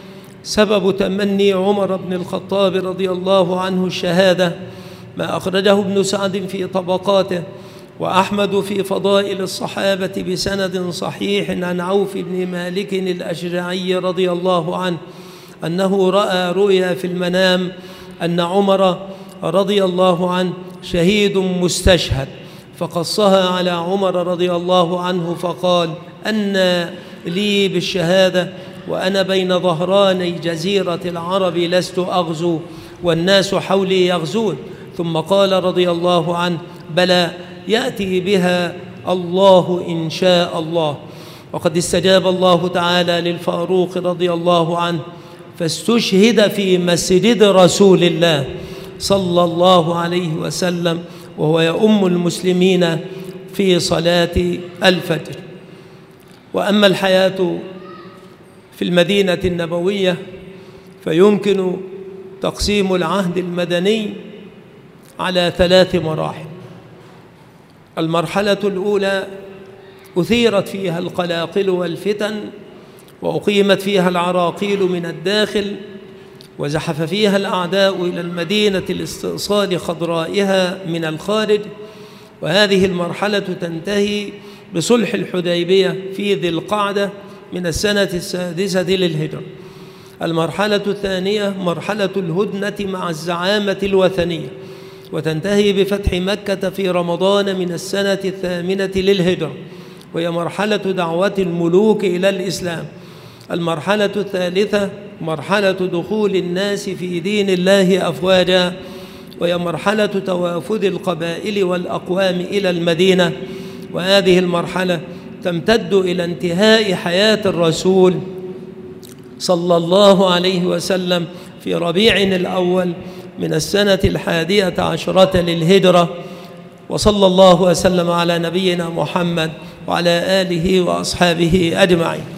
سبب تمني عمر بن الخطاب رضي الله عنه الشهادة ما أخرجه ابن سعد في طبقاته وأحمد في فضائل الصحابة بسند صحيح عن عوف بن مالك الأشجعي رضي الله عنه أنه رأى رؤيا في المنام أن عمر رضي الله عنه شهيد مستشهد، فقصها على عمر رضي الله عنه فقال: أن لي بالشهادة وأنا بين ظهراني جزيرة العرب لست أغزو والناس حولي يغزون. ثم قال رضي الله عنه: بلى، يأتي بها الله إن شاء الله. وقد استجاب الله تعالى للفاروق رضي الله عنه فاستشهد في مسجد رسول الله صلى الله عليه وسلم وهو يؤم المسلمين في صلاة الفجر. وأما الحياة في المدينة النبوية فيمكن تقسيم العهد المدني على 3 مراحل. المرحلة الأولى أثيرت فيها القلاقل والفتن وأقيمت فيها العراقيل من الداخل وزحف فيها الأعداء إلى المدينة لاستئصال خضرائها من الخارج، وهذه المرحلة تنتهي بصلح الحديبية في ذي القعدة من السنة 6 للهجرة. المرحلة الثانية مرحلة الهدنة مع الزعامة الوثنية وتنتهي بفتح مكة في رمضان من السنة 8 للهجرة، وهي مرحلة دعوة الملوك إلى الإسلام. المرحلة الثالثة مرحلة دخول الناس في دين الله أفواجا، وهي مرحلة توافد القبائل والأقوام إلى المدينة، وهذه المرحلة تمتد إلى انتهاء حياة الرسول صلى الله عليه وسلم في ربيع الأول من السنة 11 للهجرة. وصلى الله وسلم على نبينا محمد وعلى آله وأصحابه أجمعين.